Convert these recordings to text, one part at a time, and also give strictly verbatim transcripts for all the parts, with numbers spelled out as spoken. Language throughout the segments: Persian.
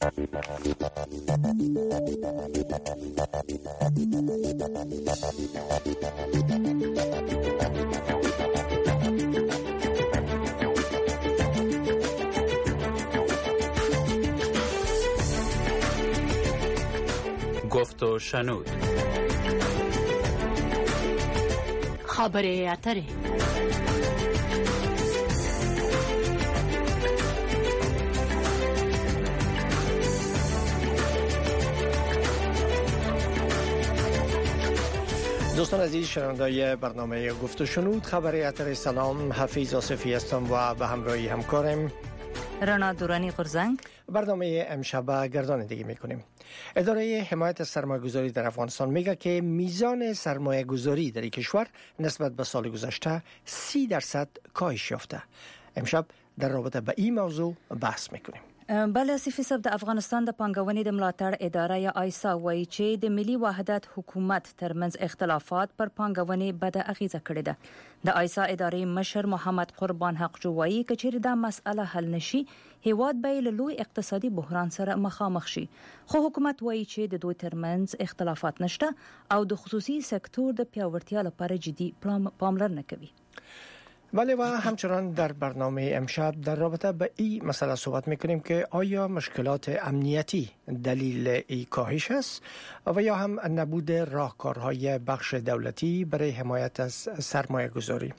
گفت و شنود. خبر اتره. دوستان عزیز شنوندای برنامه گفت و شنود خبر اتر، سلام، حفیظ آصفی هستم و به همراهی همکارم رنا دورانی قرزنگ. برنامه امشب گردانندگی میکنیم. اداره حمایت سرمایه‌گذاری در افغانستان میگه که میزان سرمایه‌گذاری در این کشور نسبت به سال گذشته سی درصد کاهش یافته. امشب در رابطه با این موضوع بحث میکنیم. بله صفی صاحب، د افغانستان د پانګونې د ملاتړ اداره یا آیسا وایي چې د ملي وحدت حکومت ترمنځ اختلافات پر پانګونې بد اغیزه کړې ده. د آیسا ادارې مشر محمد قربان حقجو وایي چې چیرې دا مسأله حل نشي، هیواد به له لوی اقتصادي بحران سره مخامخ شي. خو حکومت وایي چې د دوی ترمنځ اختلافات نشته او د خصوصي سکتور د پیاوړتیا لپاره جدي پاملرنه کوي. بله، و همچنان در برنامه امشب در رابطه به این مسئله صحبت میکنیم که آیا مشکلات امنیتی دلیل ای کاهش است و یا هم نبود راهکارهای بخش دولتی برای حمایت از سرمایه گذاری.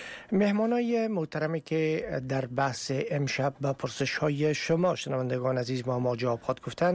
مهمانای محترمی که در بحث امشب به پرسش های شما شنوندگان عزیز با ما جواب خواهد گفتن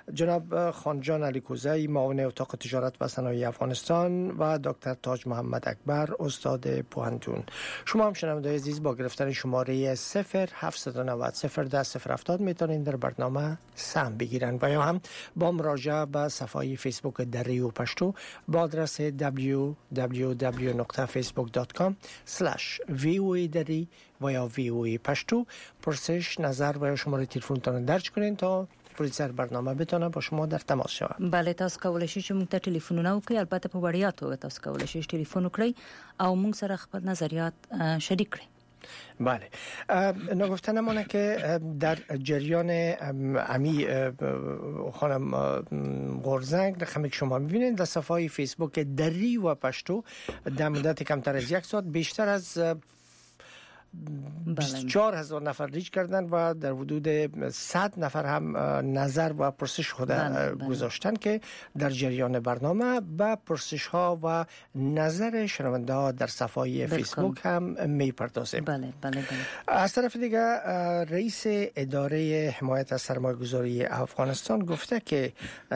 جناب خانجان علیکوزی، معاون اتاق تجارت و صنایع افغانستان و دکتر تاج محمد اکبر، استاد پوهنتون. شما هم شنوندگان عزیز با گرفتن شماره صفر هفت نه صفر صفر ده صفر هفتاد میتونین در برنامه سهم بگیرن و یا هم با مراجعه به صفحه فیسبوک دری و پشتو با آدرس دبلیو دبلیو دبلیو دات فیسبوک دات کام اسلش وی او ای دری و یا وی او ای پشتو پرسش، نظر و یا شماره تلفنتون درج کنین تا پروډوسر برنامه بتونه با شما در تماس شود. بله، تاسو کولای شئ چې موږ ته ټلیفونونه وکړئ، البته په وړیا توګه تاسو کولای شئ ټلیفون وکړئ او موږ سره خپل نظریات شریک کړئ. بله، نگفته نمونه که در جریان امی خانم قرزنگ رقمی که شما میبینید در صفحه فیسبوک دری و پشتو در مدت کمتر از یک ساعت بیشتر از بیست و چهار هزار نفر ریچ کردن و در حدود صد نفر هم نظر و پرسش خود بله، بله. گذاشتن که در جریان برنامه با پرسش ها و نظر شنونده ها در صفحه فیسبوک هم میپردازیم. بله بله بله. از طرف دیگه رئیس اداره حمایت از سرمایه‌گذاری افغانستان گفته که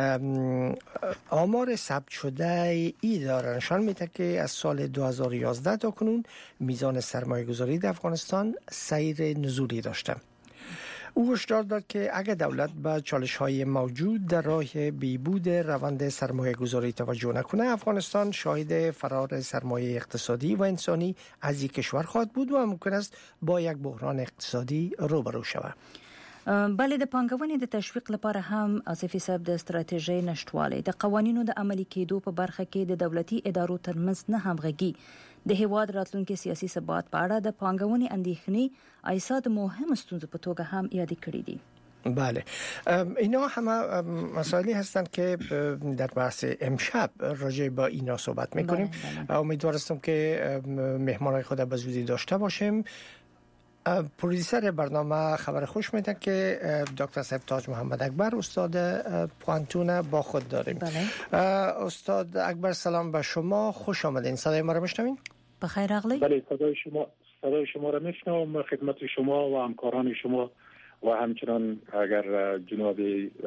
آمار ثبت شده ای داره نشان میده که از سال دو هزار و یازده تا کنون میزان سرمایه‌گذاری در افغانستان سیر نزولی داشته. او هشدار داد که اگر دولت به چالش‌های موجود در راه بهبود روند سرمایه‌گذاری توجه نکنه، افغانستان شاهد فرار سرمایه اقتصادی و انسانی از این کشور خواهد بود و ممکن است با یک بحران اقتصادی روبرو شود. بله، د پانګونې د تشویق لپاره هم اصفي صاحب د استراتیژۍ نشټوالی د قوانینو د عملي کېدو په برخه کې د دولتي ادارو ترمنځ نه همغږي د هیواد راتلونکي سیاسي ثبات په اړه د پانګونې اندېښنې آیسا د مهم ستونزو په توګه هم یاد کړې دي. بله، اینا همه مسائلی هستند که در بحث امشب راجع با اینا صحبت میکنیم. امیدوار هستم که مهمانای خود به زودی داشته باشیم. پروډوسر برنامه خبر خوش میده که دکتر صاحب تاج محمد اکبر استاد پوهنتون با خود داریم. بله. استاد اکبر سلام به شما، خوش آمدین. صدای ما رو میشنوین؟ بخیر اغلی. بله، صدای شما صدای شما رو میشنوم. خدمت شما و همکاران شما و همچنان اگر جناب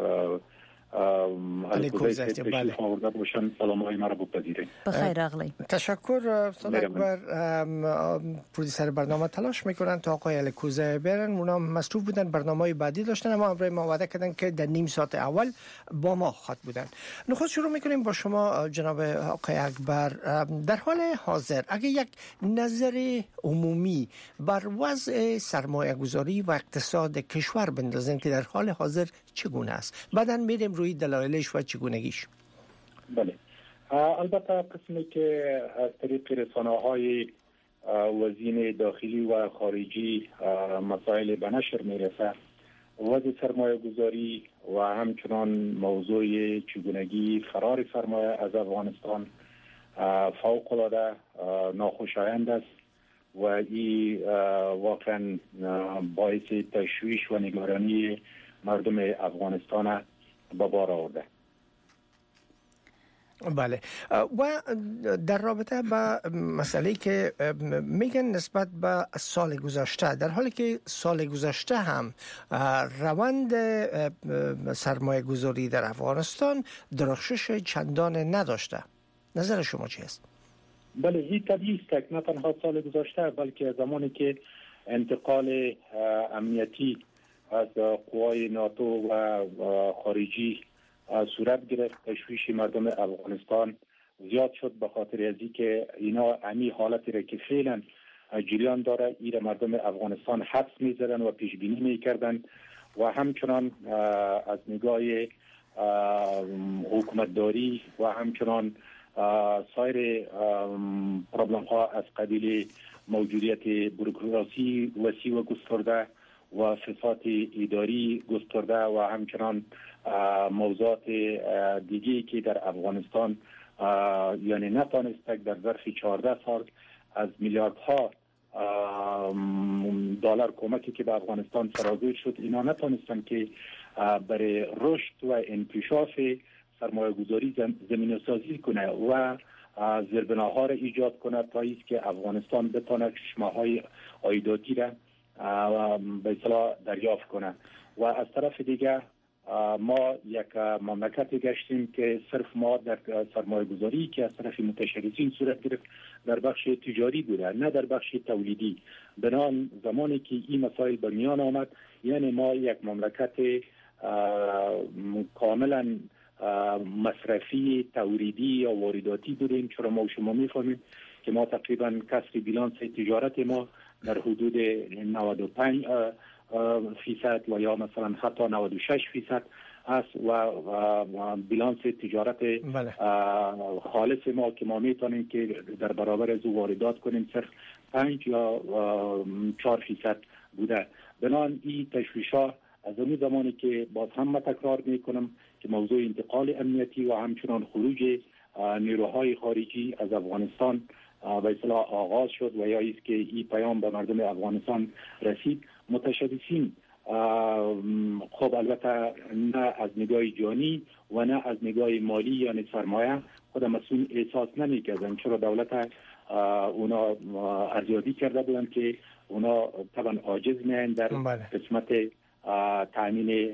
علیکوزی بله آورده باشن سلام های مرا بپذیرید. بخیر اغلی. تشکر استاد اکبر. پروډوسر برنامه تلاش میکنن تا آقای علیکوزی برن، اونا مصروف بودن، برنامه‌های بعدی داشتن، اما برای ما وعده کردن که در نیم ساعت اول با ما خواهد بودن. نخست شروع میکنیم با شما جناب آقای اکبر. در حال حاضر اگه یک نظر عمومی بر وضع سرمایه گذاری و اقتصاد کشور بندازن که در حال حاضر چگونه است، بعداً میریم روی دلایلش و چگونگیش. بله، البته قسمی که از طریق رسانه‌های وزین داخلی و خارجی مسائل به نشر میرسه وضع سرمایه گذاری و همچنان موضوع چگونگی فرار سرمایه از افغانستان فوق العاده ناخوشایند است و این واقعا باعث تشویش و نگرانی مردم افغانستان به بار آورده. بله، و در رابطه با مسئله که میگن نسبت به سال گذشته، در حالی که سال گذشته هم روند سرمایه گذاری در افغانستان درخشش چندان نداشته، نظر شما چی است؟ بله، این طبیعی است، نه تنها سال گذشته بلکه زمانی که انتقال امنیتی از قوای ناتو و خارجی صورت گرفت، تشویش مردم افغانستان زیاد شد به خاطر ازی که اینا امی حالتی را که فعلا جریان داره این مردم افغانستان حدس می‌زدن و پیش بینی می‌کردن و همچنان از نگاه حکومتداری و همچنان سایر پرابلم ها از قبیل موجودیت بوروکراسی وسیع و گسترده و فساد اداری گسترده و همچنان موضوعات دیگی که در افغانستان یعنی نتانست در ظرف چهارده سال از میلیاردها دلار کمکی که به افغانستان فراگیر شد، اینا نتانستن که برای رشد و انکشاف سرمایه گذاری زمینه سازی کنه و زیربناها را ایجاد کنه تا ایست که افغانستان بتونه چشمه‌های عایداتی را به اصطلاح دریافت کنه. و از طرف دیگه ما یک مملکتی گشتیم که صرف ما در سرمایه گذاری که از طرف متشبثین صورت گرفت در بخش تجاری بوده، نه در بخش تولیدی. بنان زمانی که این مسائل به میان آمد، یعنی ما یک مملکت کاملا مصرفی تولیدی یا وارداتی بودیم، چرا ما شما میفهمیم که ما تقریبا کسر بیلانس تجارت ما در حدود نود و پنج فیصد و یا مثلا حتی نود و شش فیصد است و بیلانس تجارت بله. خالص ما که ما میتونیم که در برابر از واردات کنیم صرف پنج یا چهار فیصد بوده. بنان این تشویش‌ها از اون زمانی که باز هم تکرار میکنم که موضوع انتقال امنیتی و همچنان خروج نیروهای خارجی از افغانستان به اصطلاح آغاز شد و یا است که این پیام به مردم افغانستان رسید. متشبثین خب البته نه از نگاه جانی و نه از نگاه مالی یعنی سرمایه خود مسئول احساس نمی‌کردن، چرا دولت اونا ارزیابی کرده بودن که اونا طبعا عاجز می‌اند در قسمت تامین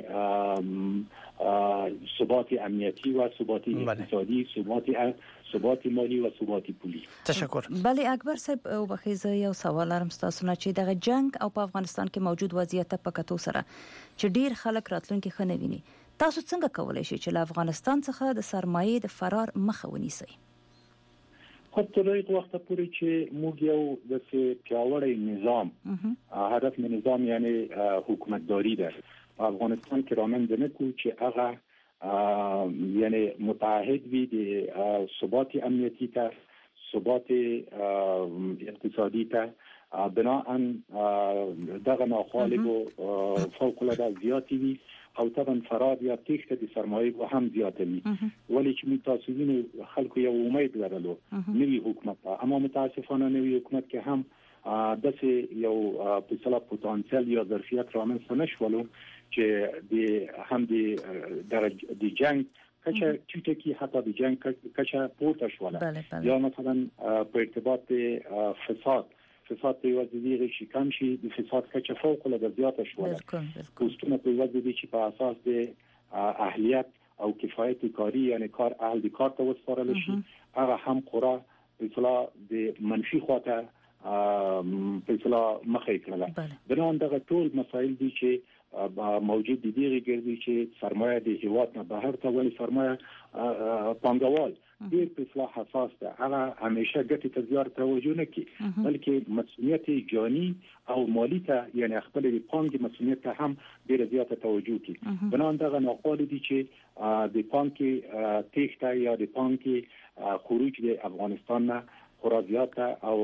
ثبات امنیتی و ثبات اقتصادی، ثبات ثبات مالی و ثبات پولی. تشکر. بله اکبر صاحب، او بخیزه یو سوال لرم تاسو نه چې دغه جنگ او په افغانستان کې موجود وضعیت په کتو سره چې ډیر خلک راتلونکي خنه ویني، تاسو څنګه کولای شئ چې له افغانستان څخه د سرمایې د فرار مخه ونیسئ؟ خب تر دې وخت پورې چې موږ یو د پیاوړی نظام هدف نظام یعنی حکومتداری ده افغانستان کې رامنځته نکو چې هغه یعنی متعهد وي د ثبات امنیتی ته، ثبات اقتصادی ته، بناهن دغه ناخالق و فوق العاده زیاتی وي او طبعا فرار یا تیښته د سرمایه و هم زیاته وي. ولی چې متاسفین خلکو یو امید لرلو نوی حکومت، اما متاسفانه نوی حکومت که هم داسې یو په اصطلاح پتانسیل یا ظرفیت رامنځته نشولو چې د هم د جنگ کچه چیته کی حتی د جنگ کچه پورته شوله یا مثلا په ارتباط فساد فساد په وجه دی چې کم شي د فساد کچه فوق العاده زیاته شوله. کوستونه په وجه دی چې په اساس د اهلیت او کفایت کاری یعنی کار اهل د کار ته وسپارل شي، هغه هم قرا په اصطلاح د منفي خواته په اصطلاح مخې کړل. بنان دغه ټول مسایل دي چې موجود دي دیږي ګرځي چې سرمایه د هیواد نه بهر ته ولې سرمایه پانګوال ډېر په اصطلاح حساس ده، هغه همیشه ګټې ته زیات توجه نه کوي بلکې مسؤلیت جانی او مالی ته یعنی خپل د پانګې مسؤلیت ته هم ډېر زیات توجه کوي. بنان دغه ناقص دي چې د پانګې تېښته یا د پانګې خروج د افغانستان نه خورا زیاته او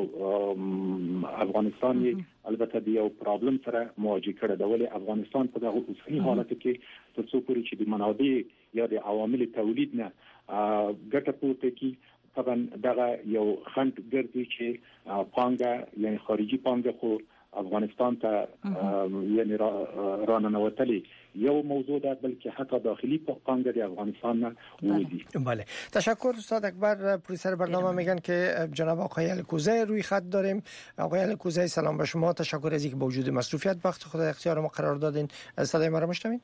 افغانستان البته د یو پرابلم سره مواجه کړی دی، ولې افغانستان په دغه اوسنی حالت کې تر څو پورې چې د منابع یا د عوامل تولید نه ګټه پورته کی طبعا دغه یو خنډ ګرځي چې پانګه یعنی خارجي پانګه خو افغانستان ته یعنی راننوتلی یو موضوع ده، بلکه حتی داخلی پانگه دی افغانستان وودی. بله تشکر استاد اکبر. پرویسر برنامه میگن که جناب آقای الکوزی روی خط داریم. آقای الکوزی سلام به شما، تشکر از اینکه با وجود مصروفیت وقت خود اختیار ما قرار دادین. صدای ما را میشنوین؟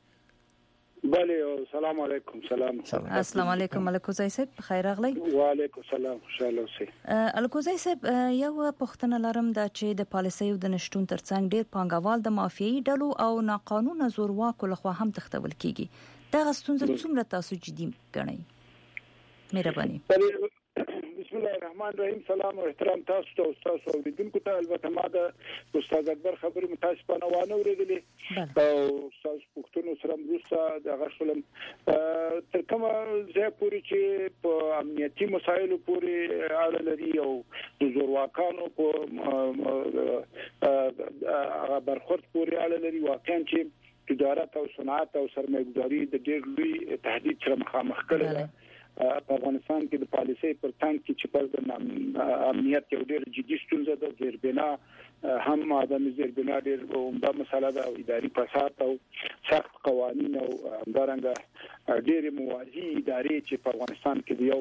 بله سلام علیکم. سلام السلام علیکم الکوزی صاحب، خیر راغلی. و علیکم السلام، خوشاله اوسئ. الکوزی صاحب یو پوښتنه لرم د چې د پالیسیو د نشټون ترڅنګ ډیر پانګوال د مافیایي ډلو او ناقانونه زورواکو لخوا هم تختول کیږي. دا ستونزه څومره تاسو جدي ګڼئ؟ مهرباني. بسم الله الرحمن الرحیم. سلام او احترام تاسو ته او تاسو اوریدونکو ته. البته ما د استاد اکبر خبرې متاسفانه وانه اوریدلې او تاسو پوښتنو سره مرسته د غشلم تر کومه ځای پورې چې په امنیتي مسایلو پورې اړه لري او د زورواکانو په هغه برخورد پورې اړه لري. واقعا چې تجارت او صنعت او سرمایه‌ګذاري د ډېر لوی تهدید سره مخامخ کړي ده. په افغانستان کې د پالیسۍ پر څنګ کې چې پر د امنیت یو ډېر جدي ستونزه ده. زیربنا هم عدم زیربنا ډېر عمده مسله ده، او اداري فساد او سخت قوانین او همدارنګه ډېر موازی ادارې چې په افغانستان کې د یو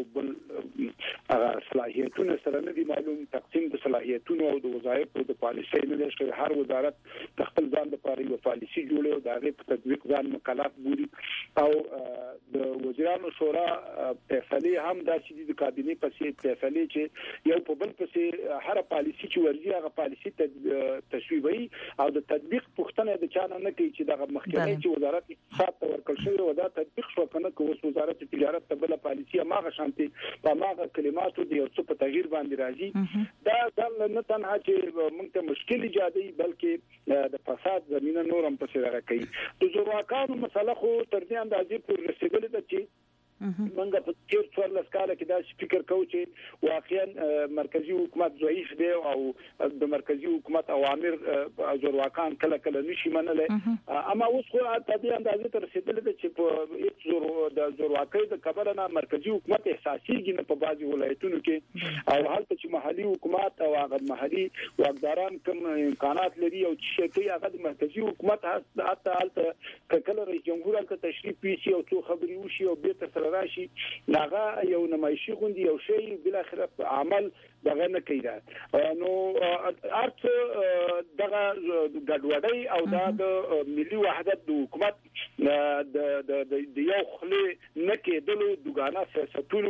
بل صلاحیتونه سره نه دي معلوم. تقسیم د صلاحیتونو او د وظایفو د پالیسۍ نه دی شوی. هر وزارت د خپل ځان لپاره یو پالیسي جوړوي او د هغې په تطبیق ځان مکلف بولي. او د وزیرانو شورا فیصله هم دا چې د کابینې پسې فیصله چې یو په بل پسې هر پالیسي چې ورځي هغه پالیسي تشویقي او د تطبیق پوښتنه د چانه نه کوي چې د مخکنی چې وزارت اقتصاد ته ورکړل شوی و دا تطبیق شو کنه که اوس وزارت تجارت ته بل پالیسي ماغه شانتي په ماغه کلماتو د یو څه په تغییر باندې راځي. دا ځل نه تنها چې موږ ته مشکل ایجادي بلکې د فساد زمينه نور هم پسې راغی. د زورواکانو مسله خو تر دې اندازې پورې رسیدلې ده چې منګه په تیر څوار لسکاله کې دا فکر کوو چې واقعا مرکزی حکومت ضعیف دی او د مرکزی حکومت اوامر زورواکان کله کله نشي منلای. اما اوس خو د دې اندازې تر رسیدلې ده چې په هیڅ زور د زورواکۍ د کبله نه مرکزی حکومت احساسيږي نه په بعضي ولایتونو کې او هلته چې محلي حکومت او هغه محلي واکداران کوم امکانات لري او چې کوي هغه د مرکزی حکومت حتی هلته کله رئیس جمهور هلته تشریف پیسي او څو خبري وشي او بیرته راشي هغه یو نمایشي غوندي یو شی بل اخر عمل دغه نه کوي. نو ارت دغه ګډوډي او د ملي وحدت د حکومت د د یو خلی نه کېدلو دغانا سیاستونو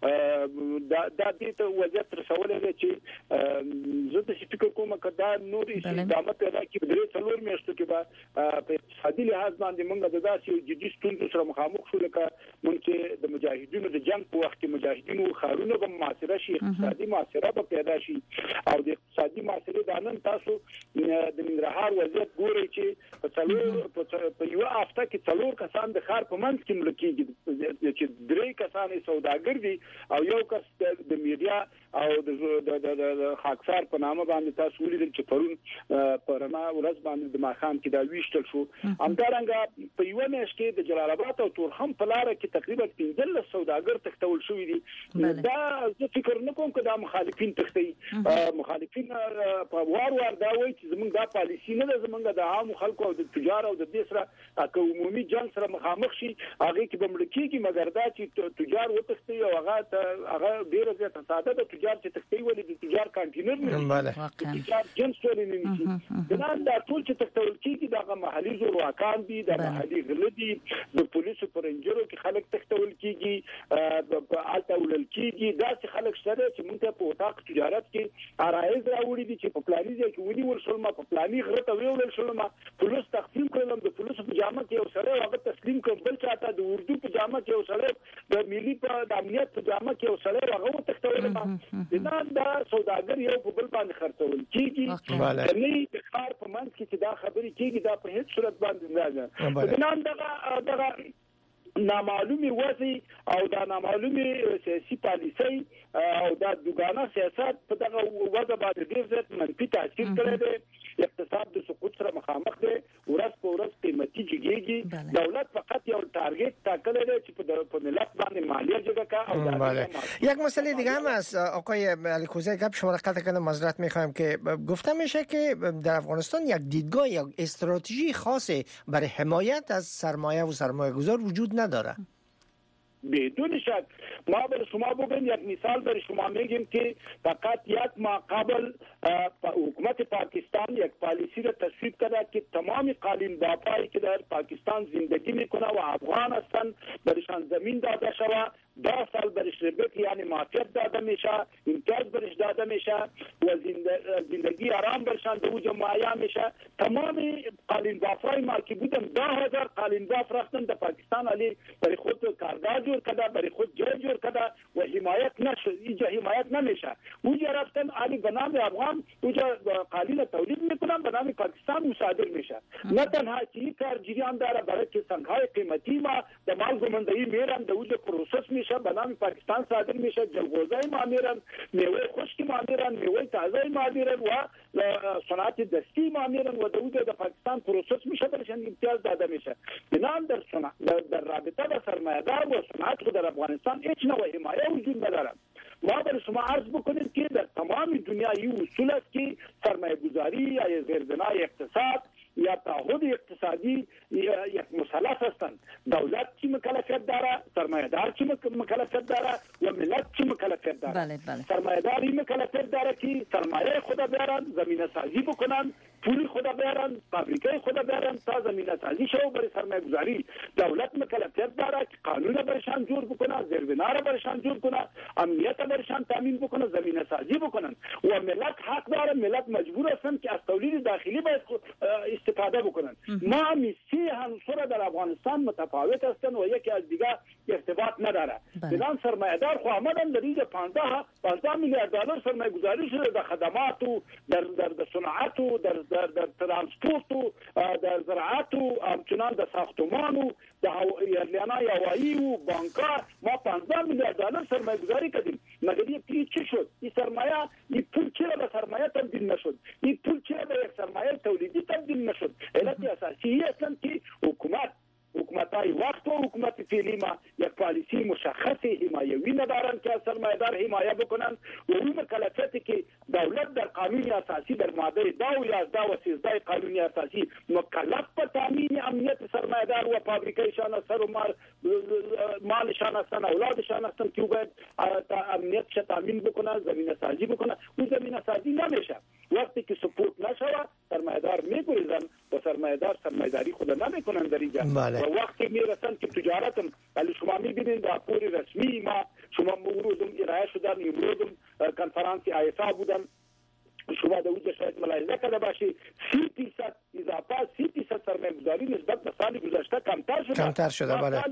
دا د دې ته وضعیت رسولې چې زه د فکر کوم کدا نور استقامت پیدا کی بدري څلور میاشتو کې به په اقتصادي لحاظ باندې موږ د داسې جدي ستونزو سره مخامخ شو لکه موږ د مجاهدینو د جنگ په وخت کې مجاهدینو خارونه به معاصره شي، اقتصادي معاصره به پیدا شي او د اقتصادي معاصره د نن تاسو د ننګرهار وضعیت ګورئ چې په څلور په یو هفته کې څلور کسان د خار په منځ کې ملکیږي چې درې کسان سوداګر دي او یو کس د میډیا او د خاکسار په نامه باندې تاسو ولیدل چې پرون پرما ورځ باندې د ماخام کې دا ویشتل شو. همدارنګه په یو میاشت کې د جلال آباد او تورخم په لار کې تقریبا پنځه سوداګر تختول شوې دي. دا زه فکر نه کوم چې دا مخالفین تختی مخالفین په وار وار دا وایي چې زمونږ دا پالیسی نه ده، زمونږ د عام خلکو او د تجار او د دې سره که عمومي جنگ سره مخامخ شي هغه کې به مړ کېږي. مګر دا چې تجار وتښتي او هغه هغه ډېره زیاته ساده ده. تجار چې تښتي ولې د تجار کانټینر نه تجار جنس ولې نه نشي دا دا ټول چې تختول کېږي دا محلي زورواکان دي، د محلي غله دي، د پولیسو پرنجرو کې خلک تختول کېږي په الته ولل کېږي. دا چې خلک سره چې موږ په وطاق تجارت کې عرایض راوړي دي چې په پلاني ځای کې ونی ول شول ما په پلاني غره ته ویول شول ما پولیس تقسیم کړل د پولیسو په جامه کې یو سره هغه تسلیم کړ بل چاته د اردو په جامه کې یو سره د ملي په د امنیت په جامه کې یو سره هغه تختول ما دا سوداګر یو په بل باندې خرڅول کېږي. نه د کار په منځ کې چې دا خبرې کېږي دا په هیڅ صورت باندې نه ده. دا دغه دغه نامعلوم وضع او د نامعلوم سیاسي پالیسي او د دوګانه سیاست په دغه وضع باندې ډیر زیات منفي تاثیر کړی دی. اقتصاد د سقوط سره مخامخ دی، ورځ په ورځ قیمتي جګیږي. دولت فقط یو ټارګت ټاکلی دی چې په ملت باندې مالیه جګه کا. بله یک مسئله دیگه هم است آقای علیکوزی، گپ شما را قطع کردم، معذرت میخوایم که گفته میشه که در افغانستان یک دیدگاه یک استراتژی خاصی برای حمایت از سرمایه و سرمایه گذار وجود نداره. بدون شک ما بر شما بگم یک مثال بر شما میگیم که فقط یک ماه قبل حکومت پاکستان یک پالیسی را تصویب کرده که تمام قالین بافایی که در پاکستان زندگی میکنه و افغان هستند برشان زمین داده شود. ده سال برش ربط یعنی معافیت داده میشه، امتیاز برش داده میشه و زندگی آرام برشان دوجه معایا میشه. تمام قالین بافای ما که بودن ده هزار قالین باف رفتن در پاکستان علی برای خود کارگاه جور کده، برای خود جای جور کده و حمایت نشد، اینجا حمایت نمیشه. اونجا رفتن علی به نام افغان اونجا قالین تولید میکنن، به نام پاکستان مصادر میشه. نه تنها چی کار جریان داره برای که سنگهای قیمتی ما در مال گماندهی میرن دوجه پروسس میشه، به نام پاکستان صادر میشه. جلغوزه ما میرن، میوه خشک ما میرن، میوه تازه ما میرن و صنعت دستی ما میرن و دوجه در پاکستان پروسس میشه، برشان امتیاز داده میشه. بنام در صنعت در رابطه با سرمایه‌دار و صنعت در افغانستان هیچ نوع حمایه وجود نداره. ما برای شما عرض بکنیم که در تمام دنیا این اصول است که سرمایه گذاری یا زیربنای اقتصاد یا تعهد اقتصادی یک مثلث هستند. دولت چی مکلفیت داره، سرمایه‌دار چی مکلفیت داره و ملت چی مکلفیت داره. بله بله. سرمایه‌دار این مکلفیت داره که سرمایه خود بیارن، زمینه سازی بکنن، پول خود بیارن، فابریکه خود بیارن تا زمینه سازی شو برای سرمایه گذاری. دولت مکلفیت داره که قانون برشان جور بکنه، زیربنا را برشان جور کنه، امنیت برشان تامین بکنه، زمینه سازی بکنن و ملت حق داره، ملت مجبور هستند که از تولید داخلی باید استفاده بکنن. ما میسی عنصر در افغانستان متفاوت هستند و یکی از دیگه ارتباط نداره. بدان سرمایه‌دار خو آمدن در اینجا پانزده میلیارد دلار سرمایه گذاری شده در خدمات و در در صنعت و در در در ترانسپورت و در زراعت و همچنان در ساختمان و در ایرلانای هوایی و بانک‌ها. ما پانزده میلیارد دلار سرمایه گذاری کردیم. مگر این چی شد؟ این سرمایه، این پول چرا به سرمایه تبدیل نشد؟ این پول چرا به یک سرمایه تولیدی تبدیل نشد؟ علت اساسی هستند که حکومت حکومت‌های وقت و حکومت فعلی ما یک پالیسی مشخص حمایوی ندارند که از سرمایه‌دار حمایه بکنند و اون مکلفیتی که دولت در قانون اساسی در ماده دو و یازده و سیزده قانون اساسی مکلف به تامین امنیت سرمایه‌دار و فابریکه‌شان است و مال مالشان است، اولادشان است که باید امنیتش تامین بکنه، زمینه سازی بکنه. اون زمینه سازی نمیشه. وقتی که سپورت نشود سرمایه‌دار میگریزن و سرمایه‌دار سرمایه‌داری خود نمیکنن در اینجا. بله. و وقتی میرسن که تجارت ولی شما میبینید راپور رسمی ما شما امروز ارائه شدن، امروز کنفرانس آیسا بودن، شما در اونجا شاید ملاحظه کرده باشی سی درصد اضافه سی درصد سرمایه گذاری نسبت به سال گذشته کمتر شده. کمتر شده بله.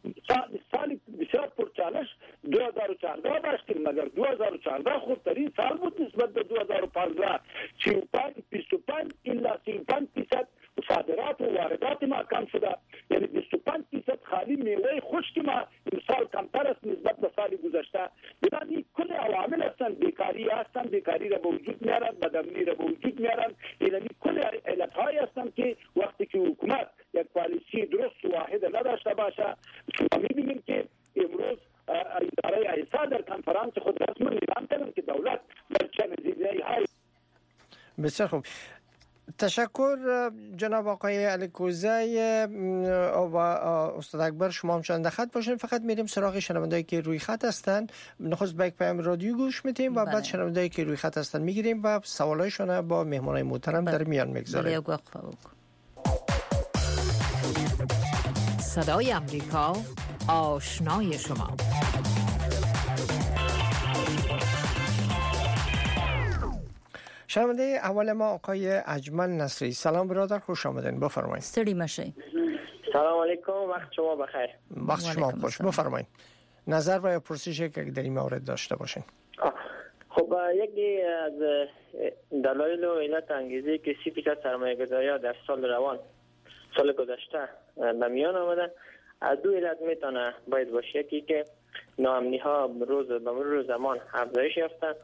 سال بسیار پرچالش دو هزار و چهارده داشتیم، مگر دو هزار و چهارده خوبترین سال بود نسبت به دو هزار و پانزده. سی و پنج بیست و پنج الا سی و پنج درصد صادرات و واردات ما کم شده. یعنی بیست و پنج درصد خالی میوه خشک ما امسال کمتر است نسبت به سال گذشته. یعنی کل عوامل هستند، بیکاری هستند، بیکاری را به وجود میارن، بدامنی را به وجود میارن. یعنی کل علت‌هایی هستند که وقتی که حکومت یک پالیسی درست و واحد نداشته باشه، شما می‌بینیم که امروز اداره آیسا در کنفرانس خود رسما اعلام کرد که دولت در چند زیرهای. بسیار خوب، تشکر جناب آقای علیکوزی و استاد اکبر. شما هم چند خط باشین. فقط میریم سراغ شنوندهایی که روی خط هستن. نخست به یک پیام رادیو گوش میتیم و بعد شنوندهایی که روی خط هستن میگیریم و سوالایشون با مهمانای محترم در میان میگذاریم. صدای امریکا، آشنای شما. شنونده اول ما آقای اجمل نصری. سلام برادر، خوش آمدین، بفرمایید. استری ماشی. سلام علیکم، وقت شما بخیر. وقت شما خوش، بفرمایید. نظر و یا پرسشی که در این مورد داشته باشین. خب یکی از دلایل و علت انگیزه که سی فیصد سرمایه‌گذاری‌ها در سال روان سال گذشته به میان آمده از دو علت میتونه باید باشه. یکی که ناامنی ها روز به مرور زمان افزایش یافته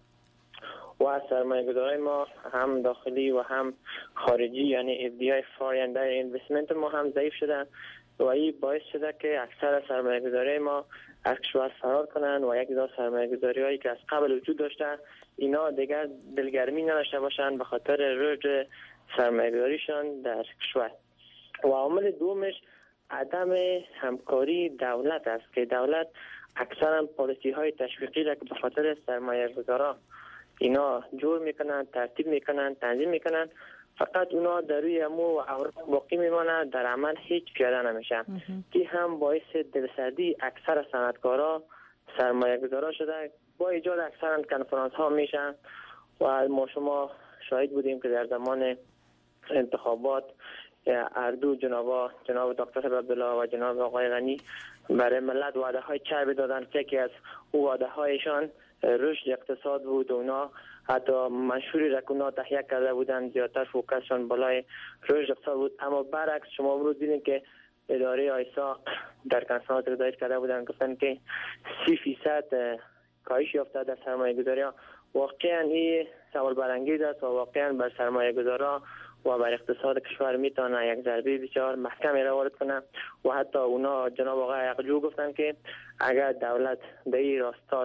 و سرمایه گذاری ما هم داخلی و هم خارجی یعنی اف دی آی فارین دایرکت اینوستمنت ما هم ضعیف شده و این باعث شده که اکثر سرمایه گذاری ما از کشور فرار کنند و یک دو سرمایه گذاری هایی که از قبل وجود داشته اینا دیگر دلگرمی نداشته باشند به خاطر رشد سرمایه گذاریشان در کشور. و عامل دومش عدم همکاری دولت است که دولت اکثرا پالیسی های تشویقی را که به خاطر سرمایه گذارا اینا جور میکنن، ترتیب میکنن، تنظیم میکنن، فقط اونا در روی امو و اوراق باقی میمانه، در عمل هیچ پیاده نمیشه که هم باعث دلسردی اکثر صنعتکارا سرمایه گذارا شده. با ایجاد اکثرا کنفرانس ها میشن و ما شما شاهد بودیم که در زمان انتخابات اردو جناب جناب دکتر عبدالله و جناب آقای غنی برای ملت وعده های چرب دادن که یکی از او وعده هایشان رشد اقتصاد بود و اونا حتی منشوری را که اونا تهیه کرده بودن زیادتر فوکسشان بالای رشد اقتصاد بود. اما برعکس شما امروز دیدین که اداره آیسا در کنفرانس رضایت کرده بودن گفتن که سی فیصد کاهش یافته در سرمایه گذاری ها. واقعا این سوال برانگیز است و واقعا بر سرمایه گذارا و بر اقتصاد کشور میتونه یک ضربه بسیار محکمی را وارد کنه و حتی اونا جناب آقای عقجو گفتن که اگر دولت به این راستا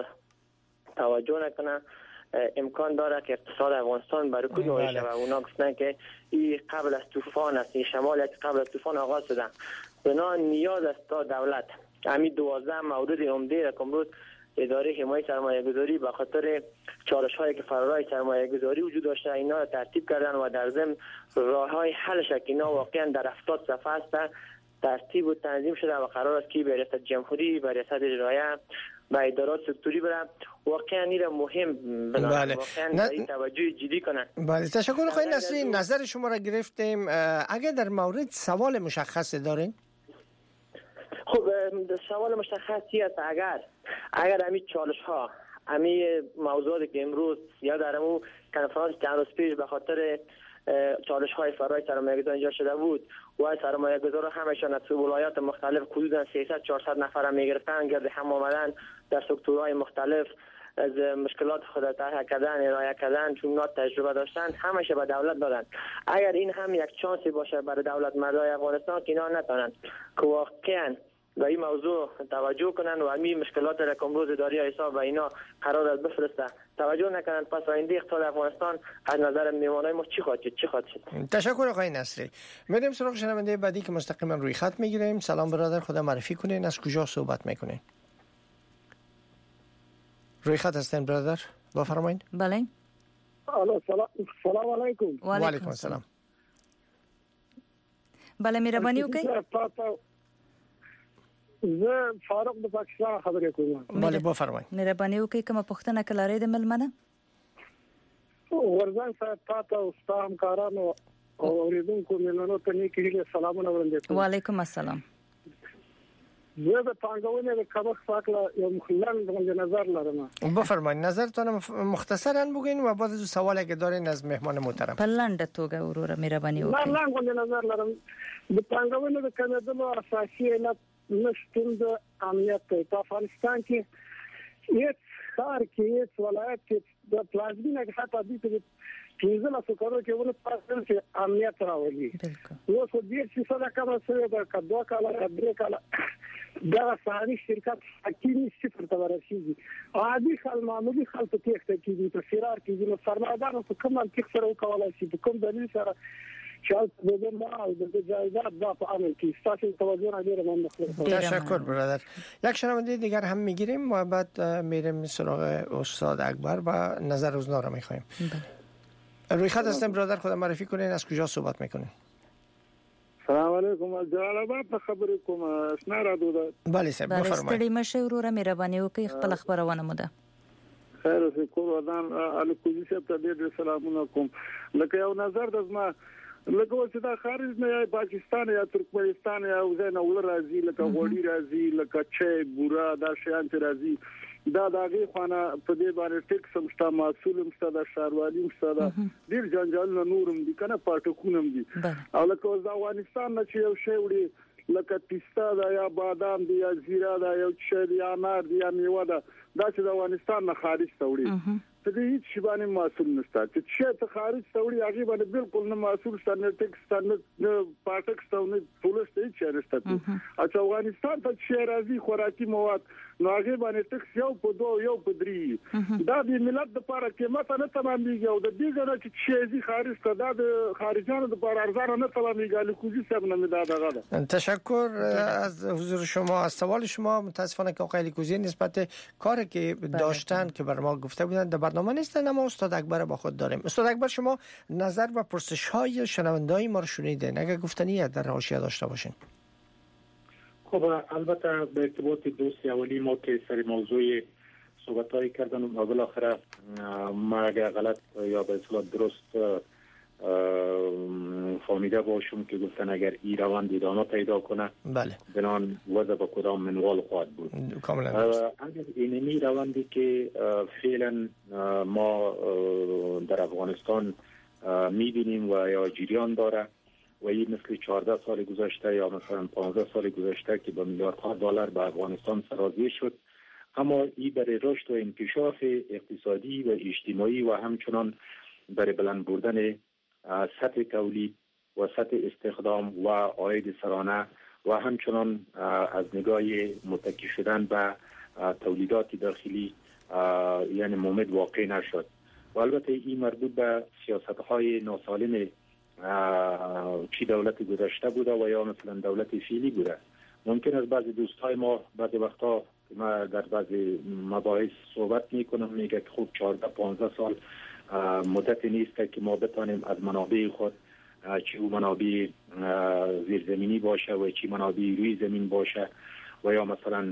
توجه نکنه امکان داره که اقتصاد افغانستان بر رکود بشه و اونا گفتن که این قبل از طوفان است، این شمال قبل از طوفان آغاز شده. بنا نیاز است تا دولت همین دوازده مورد عمده را که امروز اداره حمایت سرمایه گذاری به خاطر چالش هایی که فرارای سرمایه گذاری وجود داشته اینا را ترتیب کردن و در ضمن راه های حلش که اینا واقعا در هفتاد صفحه است ترتیب و تنظیم شده و قرار است که به ریاست جمهوری، به ریاست اجرایه، به ادارات سکتوری برن. واقعا این را مهم بنام بله. واقعا ن... این توجه جدی کنن. بله تشکر خواهی نسرین، نظر شما را گرفتیم. اگر در مورد سوال مشخص دارین؟ خب سوال مشخصی است اگر اگر همین چالش ها همین موضوعاتی که امروز یا در امو کنفرانس چند روز پیش به خاطر چالش های فرای سرمایه گذاری اینجا شده بود و سرمایه گذار همشان از ولایات مختلف حدودا سیصد چهارصد نفر می گرفتن گرد هم آمدن در سکتورهای مختلف از مشکلات خود طرح کردن ارائه کردن چون اونا تجربه داشتن همشه به دولت دادن. اگر این هم یک چانسی باشه برای دولت مردای افغانستان که اینا نتونن که واقعا به این موضوع توجه کنن و همین مشکلات را که امروز اداره آیسا و اینا قرار است بفرسته توجه نکنن، پس آینده اقتصاد افغانستان از نظر میوانای ما چی خواهد شد چی خواهد شد. تشکر آقای نصری. میریم سراغ شنونده بعدی که مستقیما روی خط میگیریم. سلام برادر، خدا معرفی کنین، از کجا صحبت میکنین؟ روی خط هستین برادر، بفرمایید. بله. الو سلام سلام علیکم. و علیکم السلام. بله مهرباني وکړئ. زه فاروق د پاکستان خبرې کوم. بله بفرمایئ. مهرباني وکړئ کومه پوښتنه کلارې د ملمنه؟ ورځان صاحب تاسو او ستاسو کارانو او اوریدونکو ملمنو ته نیک هیله سلامونه وړاندې کوم. وعلیکم السلام. زه د پانګونې د کمښت په اړه یو مخلن نظر لرم. بفرمایئ نظرتون مختصرا بگین و بعد از سوالی که دارین از مهمان محترم. په لنډه توګه وروره مهرباني وکړئ. نه نه نظر لرم د پانګونې د کمېدلو اساسي علت نشتون د امنیت په افغانستان کې هیڅ ښار کې هیڅ ولایت کې د پلازمینه کې حتی د پنځه لسو کارو کې ونه پاتل چې امنیت راولي. نو څو دې چې څه کار سره د کډوا کاله درې کاله دا ساري شرکت حکیمی صفر ته ورسیږي. عادي خلک معمولی خلک ته تخته کیږي په فرار کیږي. نو سرمایه‌دار په کوم منطق سره وکولای شي په کوم دلیل سره تشکر برادر. یک شنونده دیگر هم میگیریم و بعد میریم سراغ استاد اکبر و نظر اونا رو میخوایم. روی خط هستم برادر، خدا معرفی کنین، از کجا صحبت میکنین؟ سلام علیکم، از جلال آباد خبرې کوم. اشنا را دوده. بله صاحب بفرمایئ. ستړي مشه وروره مهرباني وکړئ خپل خبرونه مو ده. خیر اوسې کور ودان الکوزي صاحب ته ډېر سلامونه کوم. لکه یو نظر د زما لکه چې دا خارج نه یا پاکستان یا ترکمنستان یا وزن اول راځي لکه غوړی راځي لکه چای بورا دا شیان چې راځي دا دغه خانه په دې باندې ټیکس مشته مسول مشته د شاروالي مشته ډیر جنجال نورم دي کنه پټکونم دي او لکه د افغانستان نه چې یو شی وړي لکه پیستا دا یا بادام دی یا زیره دا یا چای یا انار دی یا میوه دا دا چې د افغانستان نه خارج ته وړي ته دې هیڅ شی باندې مسؤل نشته چې ته خارج ته وړي هغه باندې بالکل نه مسؤل شته نه ټیکس نه پاتکس نه پولیس ته هیڅ نشته چې افغانستان ته چې راځي خوراکي مواد نو هغه باندې ټیکس یو په دوه یو په درې دا د ملت لپاره قیمت نه تمامېږي او د دې ځنه چې شي خارج ته دا د خارجانو لپاره ارزانه نه تمامېږي لکوزي سب نه دا دغه. تشکر از حضور شما. از سوال شما متاسفانه که آقای لیکوزی نسبت کاری که داشتن که بر ما گفته بودن در برنامه نیستن، اما استاد اکبر با خود داریم. استاد اکبر شما نظر و پرسش های شنونده‌های ما رو شنیدین، اگه گفتنی در حاشیه داشته باشین. خب البته به ارتباط دوست اولی ما که سر موضوع صحبت‌هایی کردن و بالاخره ما اگر غلط یا به اصطلاح درست فهمیده باشم که گفتن اگر این روند ادامه پیدا کنه بله بنان وضع به کدام منوال خواهد بود. کاملا اگر اینمی روندی که فعلا ما در افغانستان می‌بینیم و یا جریان داره و این مثل چهارده سال گذشته یا مثلا پانزده سال گذشته که با میلیاردها دلار به افغانستان سرازیر شد، اما این برای رشد و انکشاف اقتصادی و اجتماعی و همچنان برای بلند بردن سطح تولید و سطح استخدام و عاید سرانه و همچنان از نگاه متکی شدن به تولیدات داخلی یعنی مومد واقع نشد. و البته این مربوط به سیاست‌های ناسالم چی دولت گذشته بوده و یا مثلا دولت فعلی بوده. ممکن است بعضی دوستای ما بعضی وقتا ما در بعضی مباحث صحبت میکنم میگه که خوب چهارده پانزده سال مدت نیست که ما بتانیم از منابع خود چی او منابع زیرزمینی باشه و چی منابع روی زمین باشه و یا مثلا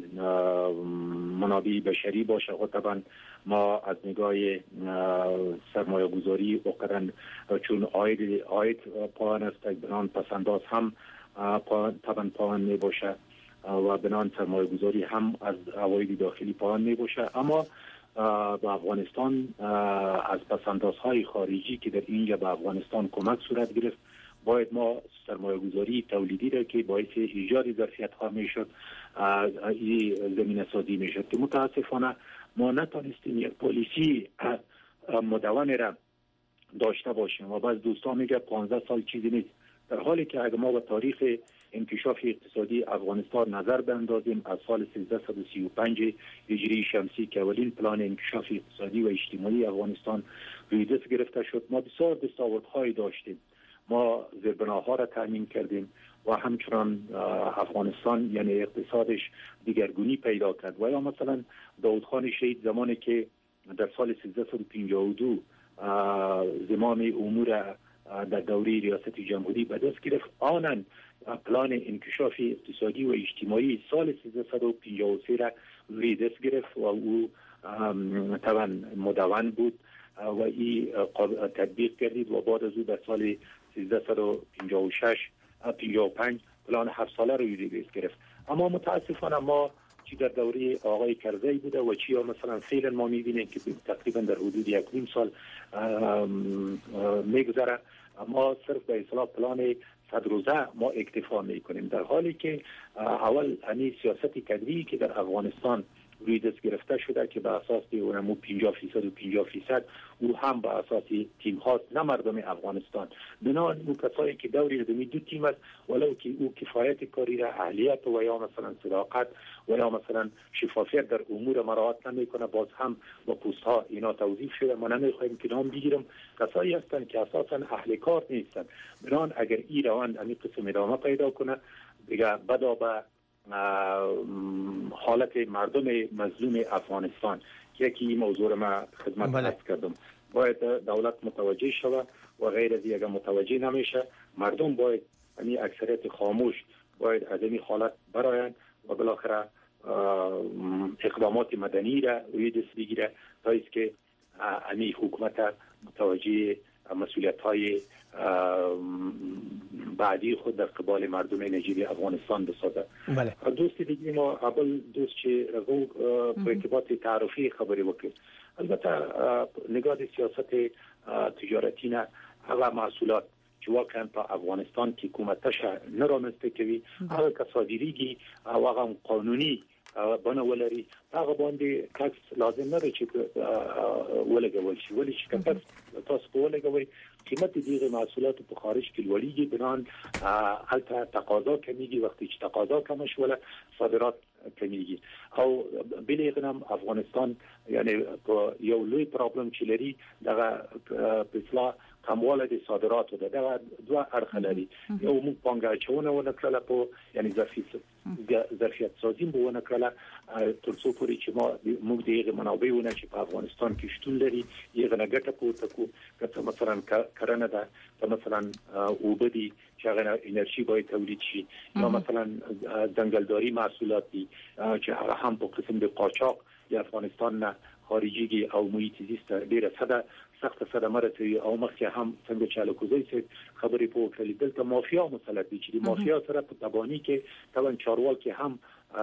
منابع بشری باشه. خود طبعا ما از نگاه سرمایه گذاری وقتاً چون آید آید پایان است بنان پسنداز هم طبعا پایان می باشه و بنان سرمایه گذاری هم از عواید داخلی پایان می باشه. اما به افغانستان از پسندازهای خارجی که در اینجا به افغانستان کمک صورت گرفت باید ما سرمایه گذاری تولیدی را که باعث ایجاد ظرفیت ها می شد این زمینه سازی می شد که متاسفانه ما نتانستیم یک پالیسی مدون را داشته باشیم و بعض دوستان میگه پانزده سال چیزی نیست، در حالی که اگر ما به تاریخ انکشاف اقتصادی افغانستان نظر بندازیم از سال سیزده صد و سی و پنج هجری شمسی که اولین پلان انکشاف اقتصادی و اجتماعی افغانستان روی دست گرفته شد، ما بسیار دستاوردهایی داشتیم. ما زیربناها را تامین کردیم و همچنان افغانستان یعنی اقتصادش دیگرگونی پیدا کرد. و یا مثلا داود خان شهید زمانی که در سال سیزده صد و پنجاه و دو زمام امور در دوره ریاست جمهوری به دست گرفت، آنن پلان انکشاف اقتصادی و اجتماعی سال سیزده صد و پنجاه و سه را روی دست گرفت و او طبعا مدون بود و این تطبیق کردید و بعد از او در سال سیزده صد و پنجاه و شش پنجاه و پنج پلان هفت ساله رو روی دست گرفت. اما متاسفانه ما چی در دوره آقای کرزی بوده و چی مثلا فعلا ما می‌بینیم که تقریبا در حدود یک نیم سال میگذره ما صرف به اصطلاح پلان صد روزه ما اکتفا میکنیم، در حالی که اول همین سیاست کدری که در افغانستان روی دست گرفته شده که به اساس اونمو پنجاه فیصد و پنجاه فیصد او هم به اساس تیم هاست نه مردم افغانستان. بنابراین او کسایی که دوری ردمی دو تیم است ولو که او کفایت کاری را اهلیت و یا مثلا صداقت و یا مثلا شفافیت در امور مراعات نمیکنه، باز هم با پست ها اینا توظیف شده. ما نمیخوایم که نام بگیرم، کسایی هستند که اساسا اهل کار نیستند. بنابراین اگر این روند همین قسم ادامه پیدا کنه دیگه بدا به حالت مردم مظلوم افغانستان که یکی این موضوع ما خدمت عرض کردم باید دولت متوجه شود و غیر از اگر متوجه نمیشه مردم باید همین اکثریت خاموش باید از این حالت برآیند و بالاخره اقدامات مدنی را روی دست بگیره تا است که همین حکومت متوجه مسئولیت های بعدی خود در قبال مردم نجیب افغانستان بسازد. بله. دوست دیگه ما اول دوست چه رو ارتباط تعرفی خبری وکړي. البته نگاه سیاست تجارتی نه هغه محصولات چې واقعا په افغانستان کې حکومتش نه رامنځته کوي هغه کسادریږي او هغه قانوني بنا ولري هغه باندې ټاکس لازم نه دی چې ولګول شي ولې چې ټاکس تاسو په ولګوي قیمت دیغه محصولات په خارج کې لوړیږي بنان البته تقاضا کمیږي وقتی چې تقاضا کم شوله صادرات کمیږي او بل یغنم افغانستان یعنی یو لوی پرابلم چې لري دغه په اصلاح کمواله د صادراتو ده دا دوه اړخ لري یو موږ پنګاچونه ونکړه په یعنی ظرفیت ظرفیت سازی به ونکړه تر څو پورې چې ما موږ دغه منابعونه چې په افغانستان کې شتون لري یغه نګټه پورته کو کته مثلا کرنه ده مثلا وبدي چې هغه انرژي باید تولید شي یا مثلا ځنګلداري محصولات دي چې هغه هم په قسم د قاچاق د افغانستان نه خارجيږي او محیط زیست ډیره ساده سخت صدمه رسوي او مخکې هم څنګه چې الکوزي څخه خبرې په کلی دلته مافیا مسلط دي چې مافیا سره په تبانی کې طبعا چارواکي هم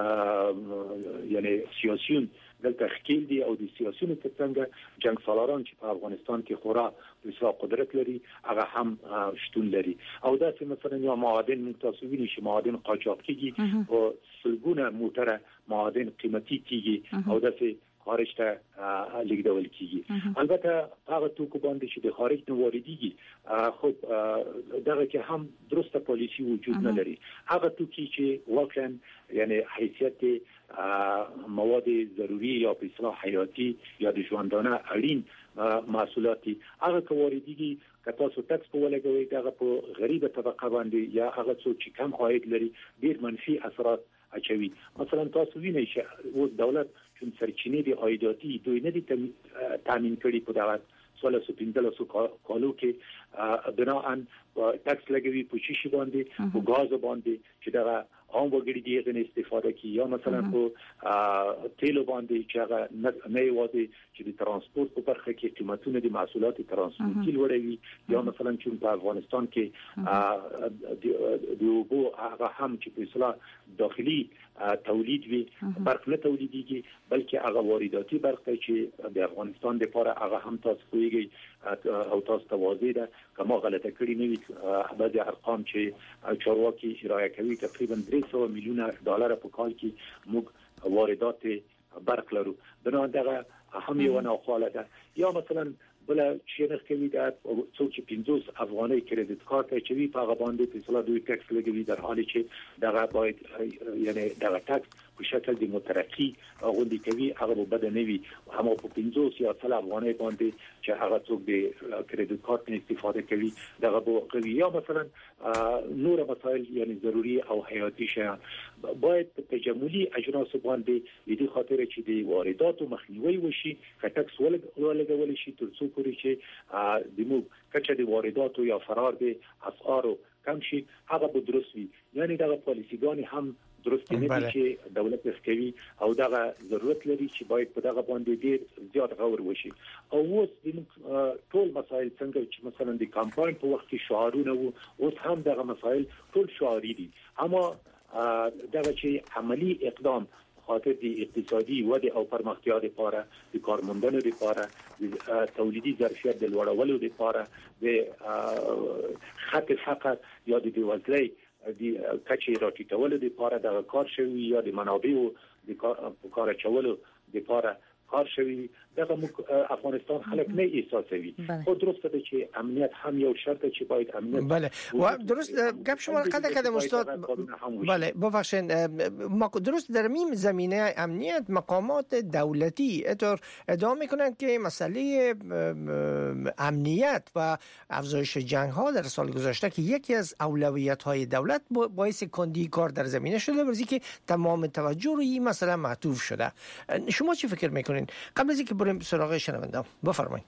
یعنی سیاسيون دلته خکیل دي او د سیاسيونو څنګه جنگ سالاران چې په افغانستان کې خورا بسیار قدرت لري هغه هم شتون لري او دا چې مثلا یو معادن متصوینی چې معادن قاچاق کیږي او سلګونه موټره معادن قیمتي کیږي او دا چې خارج ته لیږدول کیږي البته هغه توکو باندې چې د خارج نه واردېږي خو دغه کې هم درسته پالیسی وجود نه لري هغه توکي چې واقعا یعنی حیثیت مواد ضروری یا په اصطلاح حیاتي یا د ژوندانه اړین محصولات هغه واردېږي که تاسو ټکس په ولګوي دغه په غریبه طبقه باندې یا هغه څوک چې کم عاید لري ډیر منفي اثرات اچوي مثلا تاسو وینئ چې دولت چې سرچینې د عایداتي دوی نه دي تامین کړي په دغه سوال سو پینځلسو کالو کې بناءن ټکس لګوي په شي باندې په غاز باندې چې دغه عام وګړي دغه استفاده کوي یا مثلا په تیلو باندې چې هغه نه یوازې چې د ترانسپورت په برخه کې قیمتونه د محصولات ترانسپورتي لوړوي یا مثلا چې په افغانستان کې د یو هغه هم چې په اصطلاح داخلي تولید وي برخه نه تولیديږي بلکې هغه وارداتي برخه چې د افغانستان لپاره هغه هم تاسو کویږي او تاسو توازی ده کما غلطه کړی نه وي بعضي ارقام چې چارواکي ارائه کوي تقریبا درې سوه میلیونه ډالر په کال کې موږ واردات برق لرو بنابراین دغه هم یو نه خاله ده یا مثلا بل چې نه کوي دا څوک چې پنځوس افغانۍ کریډټ کارت اچوي په هغه باندې په اصطلاح دوی ټکس لګوي در حالی چې دغه باید یعنی دغه ټکس په شکل د مترقي غونډې کوي هغه بد نه وي هم په پنځوس یا څل افغانۍ باندې چې هغه څوک د کریډټ کارت نه استفاده کوي دغه به کوي یا مثلا نور مسائل یعنی ضروری او حیاتي شیان باید په تجملي اجناس باندې د دې خاطر چې د وارداتو مخنیوي وشي که ټکس ولګول شي تر څو پورې چې د موږ کچه د وارداتو یا فرار د اسعارو کم شي هغه به درست وي یعنی دغه پالیسیګان هم درست نه دي چې دولت کوي او دغه ضرورت لري چې باید په دغه باندې ډیر زیات غور وشي او اوس د ټول مسایل څنګه چې مثلا د کمپاین په وخت کې شعارونه وو اوس هم دغه مسایل ټول شعاري دي اما دغه چې عملی اقدام خاطر د اقتصادي وده او پرمختیا لپاره د کارمندانو لپاره د تولیدي ظرفیت د لوړولو لپاره د خط فقر یا د بیوزلۍ د کچې راټیټولو لپاره د کار شوی یا د منابعو د کار چولو لپاره کار شوی دغه افغانستان خلک نه احساسوي خو درسته ده چې امنیت هم یو شرط چې باید امنیت بله و درست گپ شما قد کردم استاد بله ببخشید ما درست در میم زمینه امنیت مقامات دولتی اطور ادعا میکنند که مسئله امنیت و افزایش جنگ ها در سال گذشته که یکی از اولویت های دولت باعث کندی کار در زمینه شده برای که تمام توجه روی این مسئله معطوف شده شما چی فکر میکنید قبل از اینکه بریم سراغ شنونده بفرمایید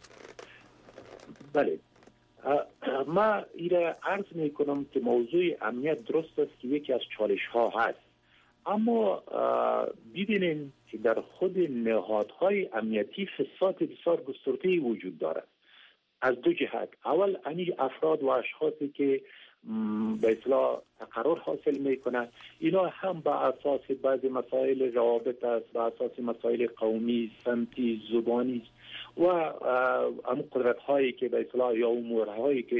بله ما ایره عرض میکنم که موضوع امنیت درست است که یکی از چالش ها هست اما ببینیم که در خود نهادهای امنیتی فساد بسیار گسترده وجود دارد از دو جهت اول این افراد و اشخاصی که به اصطلاح تقرر حاصل میکنند اینا هم به اساس بعضی مسائل روابط است به اساس مسائل قومی سمتی زبانی و ام قدرت هایی که به اصطلاح یا امور هایی که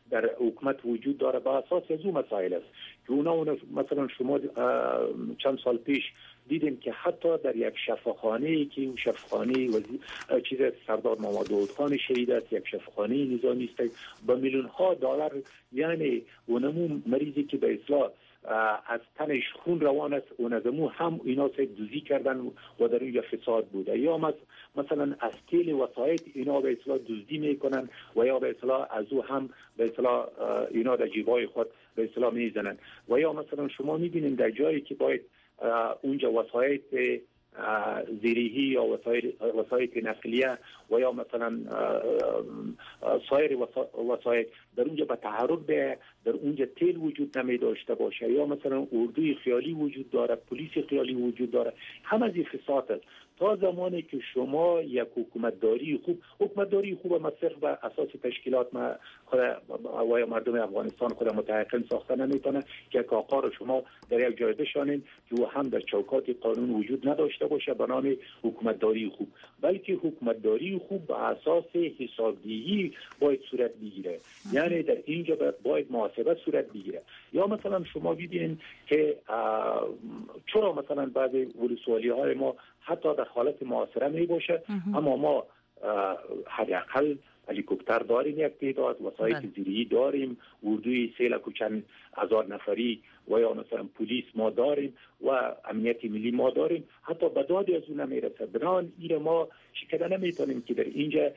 در حکومت وجود داره به اساس از اون مسائل است که اونا مثلا شما چند سال پیش دیدیم که حتی در یک شفاخانه که اون شفاخانه چیز سردار محمد داود خان شهید است، یک شفاخانه نظامی است، با میلیون ها دلار، یعنی اونمون مریضی که به اصطلاح از تنش خون روان است اون از مو هم اینا سه دوزی کردن و در اونجا فساد بوده، یا مثلا از تیل وسایط اینا به اصطلاح دزدی میکنن و یا به اصطلاح از او هم به اصطلاح اینا در جیبای خود به اصطلاح میزنن، و یا مثلا شما میبینید در جایی که باید اونجا وسایط زیریهی یا وسایط نقلیه و یا مثلا سایر وسایط در اونجا به تحرک به در اونجا تیل وجود نمی داشته باشه، یا مثلا اردوی خیالی وجود داره، پلیس خیالی وجود داره، هم از این فساد است. تا زمانی که شما یک حکومتداری خوب حکومتداری خوب ما صرف بر اساس تشکیلات ما خود و مردم افغانستان خود متحقن ساخته نمیتونه که کاکا رو شما در یک جای بشانین که هم در چوکات قانون وجود نداشته باشه به نام حکومتداری خوب، بلکه حکومتداری خوب به اساس حسابدهی باید صورت بگیره، یعنی در اینجا باید محاسبه صورت بگیره. یا مثلا شما ببینید که چرا مثلا بعضی ولسوالی های ما حتی در حالت معاصره می باشه اما ما حداقل هلیکوپتر داریم، یک تعداد وسایط زیری داریم، اردوی سه و چند هزار نفری و یا مثلا پلیس ما داریم و امنیت ملی ما داریم، حتی به دادی از اون نمیرسه. بنان این ما شکده نمیتونیم که در اینجا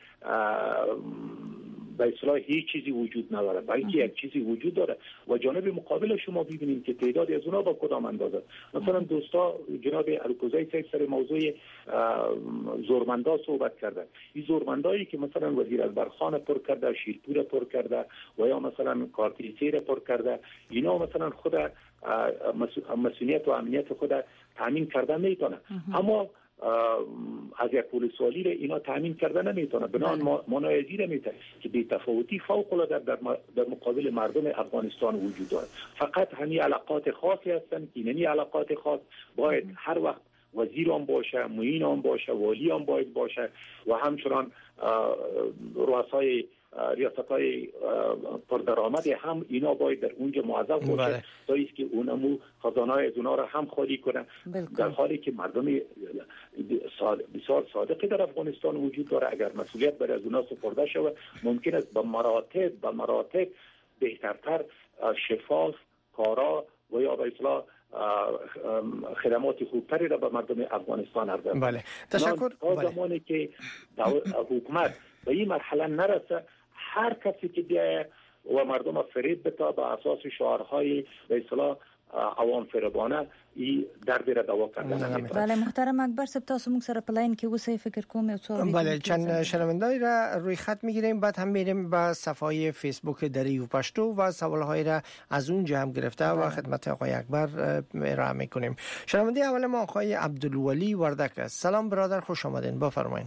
به اصطلاح هیچ چیزی وجود نداره، بلکه یک چیزی وجود داره و جانب مقابل شما ببینید که تعدادی از اونها با کدام اندازه. مثلا دوستا جناب الکوزی صاحب سر موضوع زورمندا صحبت کردن، این زورمندایی که مثلا وزیر البرخان پر کرده، شیرپور پر کرده و یا مثلا کارتریسی پر کرده، اینا مثلا خود مسئولیت و امنیت خود تامین کرده میتونه، اما از یک ولسوالی را اینا تامین کرده نمیتونه. بنابراین مناظری را میتونه که بی تفاوتی فوق العاده در, در مقابل مردم افغانستان وجود داره. فقط همین علاقات خاصی هستند که این علاقات خاص باید هر وقت وزیر هم باشه، معین هم باشه، والی هم باید باشه و همچنان رؤسای ریاست‌های پردرآمد هم اینا باید در اونجا موظف باشه تا است که اونمو خزانه‌های از اونا را هم خالی کنن، در حالی که مردم بسیار صادقی در افغانستان وجود داره. اگر مسئولیت بر از اونا سپرده شود ممکن است به مراتب به مراتب بهترتر شفاف کارا و یا به اصطلاح خدمات خوبتری را به مردم افغانستان ارزان. بله تشکر. تا زمانی که حکومت به این مرحله نرسه، هر کسی که بیاید و مردم فریب بتا به اساس شعارهای به اصطلاح عوام فریبانه ای درد را دوا کردن نمیتونه. بله محترم اکبر صاحب، تاسو موږ سره پلاین کې اوسئ، فکر کوم یو څو بله چند شنوندای را روی خط میگیریم، بعد هم میریم به صفحه فیسبوک دریو پشتو و سوالهای را از اونجا هم گرفته و خدمت آقای اکبر ارائه میکنیم. شنونده اول ما آقای عبدالولی وردک است. سلام برادر، خوش آمدین، بفرمایید.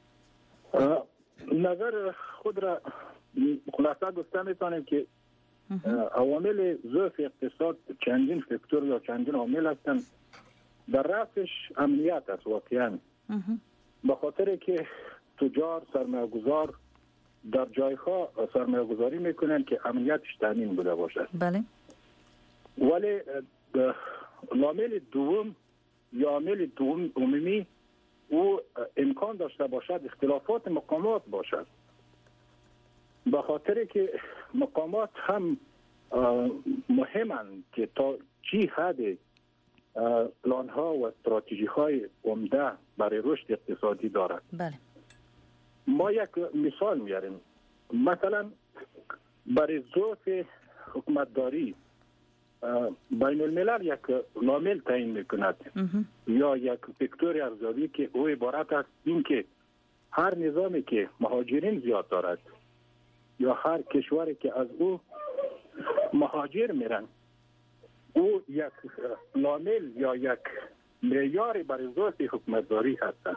نظر خود را خلاصه گفته میتونیم که عوامل ضعف اقتصاد چندین فاکتور یا چندین عامل هستند. در رأسش امنیت است واقعا، به خاطر که تجار سرمایه‌گذار در جایها سرمایه‌گذاری میکنن که امنیتش تامین بوده باشد. بله. ولی عامل دوم یا عامل دوم عمومی او امکان داشته باشد اختلافات مقامات باشد، به خاطر که مقامات هم مهمند که تا چی حد پلان ها و استراتژی های عمده برای رشد اقتصادی دارد. بله. ما یک مثال میاریم، مثلا برای ضعف حکومتداری بین الملل یک عامل تعیین میکند یا یک فاکتور ارزیابی که او عبارت است این که هر نظامی که مهاجرین زیاد دارد یا هر کشوری که از او مهاجر میرن، او یک عامل یا یک معیار برای ضعف حکومتداری هستند.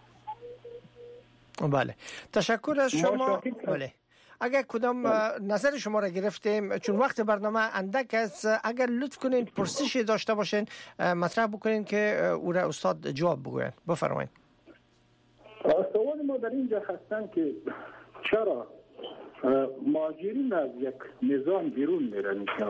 بله تشکر از شما. بله اگر کدام نظر شما را گرفتیم، چون وقت برنامه اندک است، اگر لطف کنین پرسشی داشته باشین مطرح بکنین که او را استاد جواب بگوین. بفرمایید. سوال ما در اینجا هستن که چرا مهاجرین از یک نظام بیرون میرن که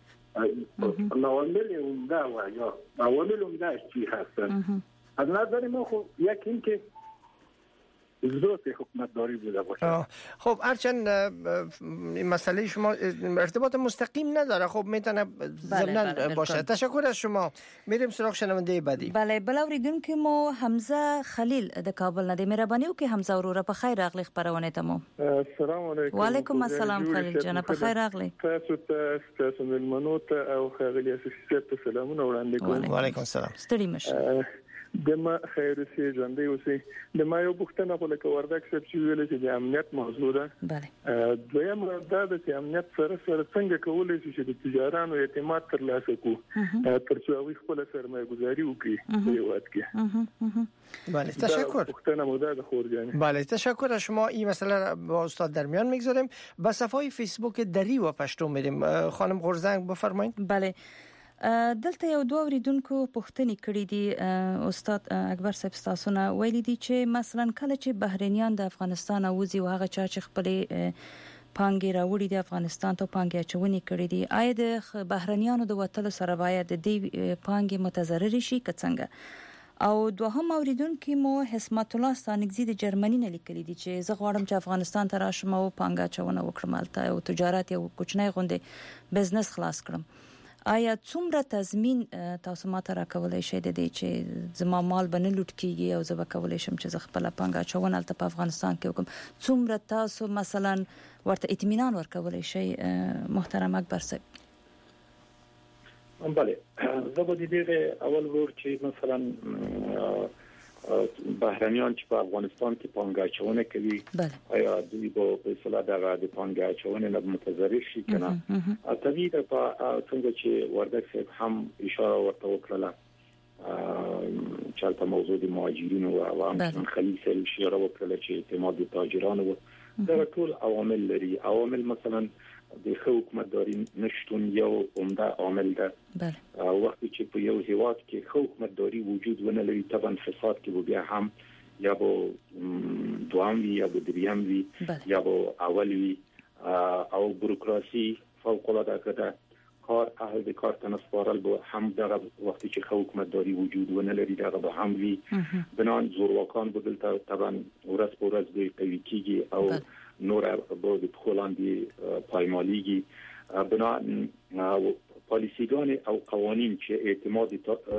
عوامل عمده و یا عوامل عمده چی هستن؟ از نظر ما خب یک این که ضرورت حکومت داری بوده باشه. خب هرچند این مسئله شما ارتباط مستقیم نداره، خب میتونه ضمن باشه. تشکر از شما. میریم سراغ شنونده بعدی. بله بلوریدون که ما حمزه خلیل د کابل نه دی مهرباني وکي حمزه وروره په خیر راغلی خبرونه ته مو. السلام علیکم. وعلیکم السلام خلیل جان په خیر راغلی. تاسو ته تاسو ملمنو ته او خغلی اساسیت ته سلامونه وړاندې کوم. وعلیکم السلام. ستړي مشه. د ما خیر سي ژوندې اوسې د ما یو بوختنه خو لکه وردک سب چې ویل چې د امنیت موضوع ده. بله. دویم دا د امنیت سره سره څنګه کولای شي چې د تجارانو اعتماد ترلاسه کو ترڅو هغوی خپل سرمایه گذاري وکړي په هیواد کې. بله تشکر. بوختنه مو ده خورجانی. بله تشکر از شما. این مسئله با استاد در میان میگذاریم. به صفحه فیسبوک دری و پشتو میریم. خانم غورزنگ بفرمایید. بله. دلته یو دوه اوریدونکو پوښتنې کړې دي استاد اکبر صاحب تاسو نه ویلي دي چې مثلا کله چې بهرنیان د افغانستان اوځي او هغه چا چې خپل پانګې راوړي د افغانستان ته پانګې اچونې کړې دي آیا د بهرنیانو د وټلو سره باید د دې پانګې متضرر شي که څنګه؟ او دوهم اوریدونکو مو حسمت الله ستانګزي د جرمني نه لیکلي دي چې زه غواړم چې افغانستان ته راشم او پانګه اچونه وکړم البته او تجارت یو کوچنی غونډه بزنس خلاص کړم. آیا څومره تضمین تاسو ماته راکولای شئ د دې چې زما مال به نه لوټ کیږي او زه به کولای شم چې زه خپل پانګه اچونه البته په افغانستان کې وکم؟ څومره تاسو مثلا ورته اطمینان ورکولای شئ محترم اکبر صاحب؟ بله زه به دې اول ور چې مثلا بهرنیان چې په افغانستان کې پانګه اچونه کوي آیا دوی به په اصطلاح دغه د پانګه اچونه نه متضرر شي کنه؟ طبیعي ده په څنګه چې وردک صاحب هم اشاره ورته وکړه چې په موضوع د مهاجرینو او عوام خلیل صاحب اشاره وکړه چې اعتماد د تاجرانو دا ټول عوامل لري. عوامل مثلا د حکومتداري نشټون یو عمده عامل ده. بله. وخت چې په یو هیواد کې حکومتداري وجود ونه لري طبعا فساد کې بیا هم یا به دوام وي یا به دریم وي یا به اول وي او بوروکراسي فوق العاده کده کار اهل به کار تنسپارل به هم دغه وخت چې حکومتداري وجود ونه لري دغه به هم وي بنان زورواکان بدل طبعا ورځ په ورځ دوی قوي کیږي او نور به د خلاندې پایمالیږي بنا پالیسیګان او قوانین چې اعتماد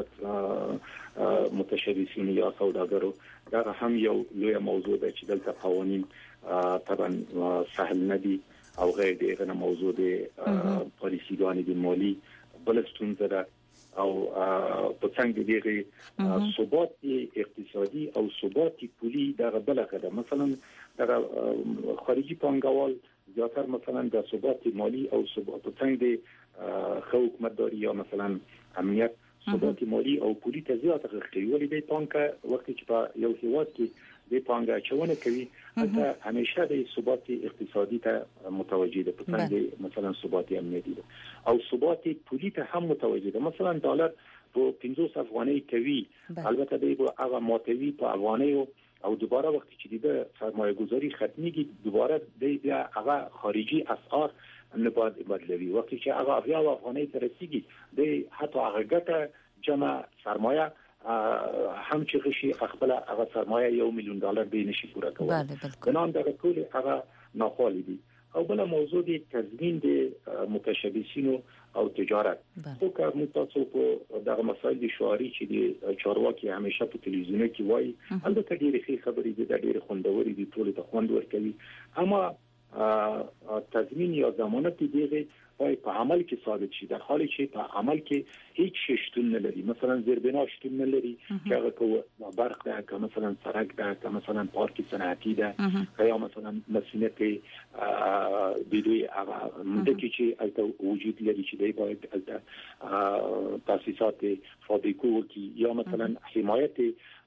متشبثین یا سوداګرو دا هم یو لوی موضوع ده چې دلته قوانین طبعا سهل نه دي او غیر دغه موضوع ده پالیسیګان د مالی بلستون ده او په څنګه دغه ثبات اقتصادي او ثبات پولی دغه بلکه ده مثلا دغه خارجي پانګوال زیاتر مثلا د ثبات مالی او ثبات څنګه حکومتداري یا مثلا امنیت ثبات مالی او پولی ته زیات غوښتي ولې د پانګه وخت چې په یو هیواد کې د پانګه اچونه کوي دا همیشه د ثبات اقتصادي ته متوجه ده په څنګه مثلا ثبات امنیتي ده او ثبات پولی ته هم متوجه ده. مثلا ډالر په پنځوس افغانۍ کوي البته دی به هغه ماتوي په افغانۍ او دوباره وقتی چې د سرمایه گذاری ختمیږي دوباره د بیا هغه خارجي اسعار نه باید بدلوي وقتی چې هغه بیا افغانۍ ته رسیږي د حتی هغه ګټه جمع سرمایه هم چې غشي خپل هغه سرمایه یو میلیون ډالر به نشي پوره کولای. بنان دا ټول هغه ناخوالي دي. او بل موضوع د تضمین د متشبثینو او تجارت خو که موږ تاسو په دغه مسایل د شواري چې د چارواکي همیشه په تلویزیون کې وایي البته ډېرې ښې خبرې دي د ډېرې خوندورې دي ټول ته خوند ورکوي اما تضمین یا ضمانت دیغه باید په عمل کې ثابت شي در حالی چې په عمل کې هیڅ شتون نه لري مثلا زیربنا شتون نه لري چې هغه کو برق ده که مثلا سړک ده که مثلا پارک صنعتي ده یا مثلا مسینت بدوی هغه مدته چې البته وجود لري چې دی باید البته تاسیسات فابریکو کې یا مثلا حمایت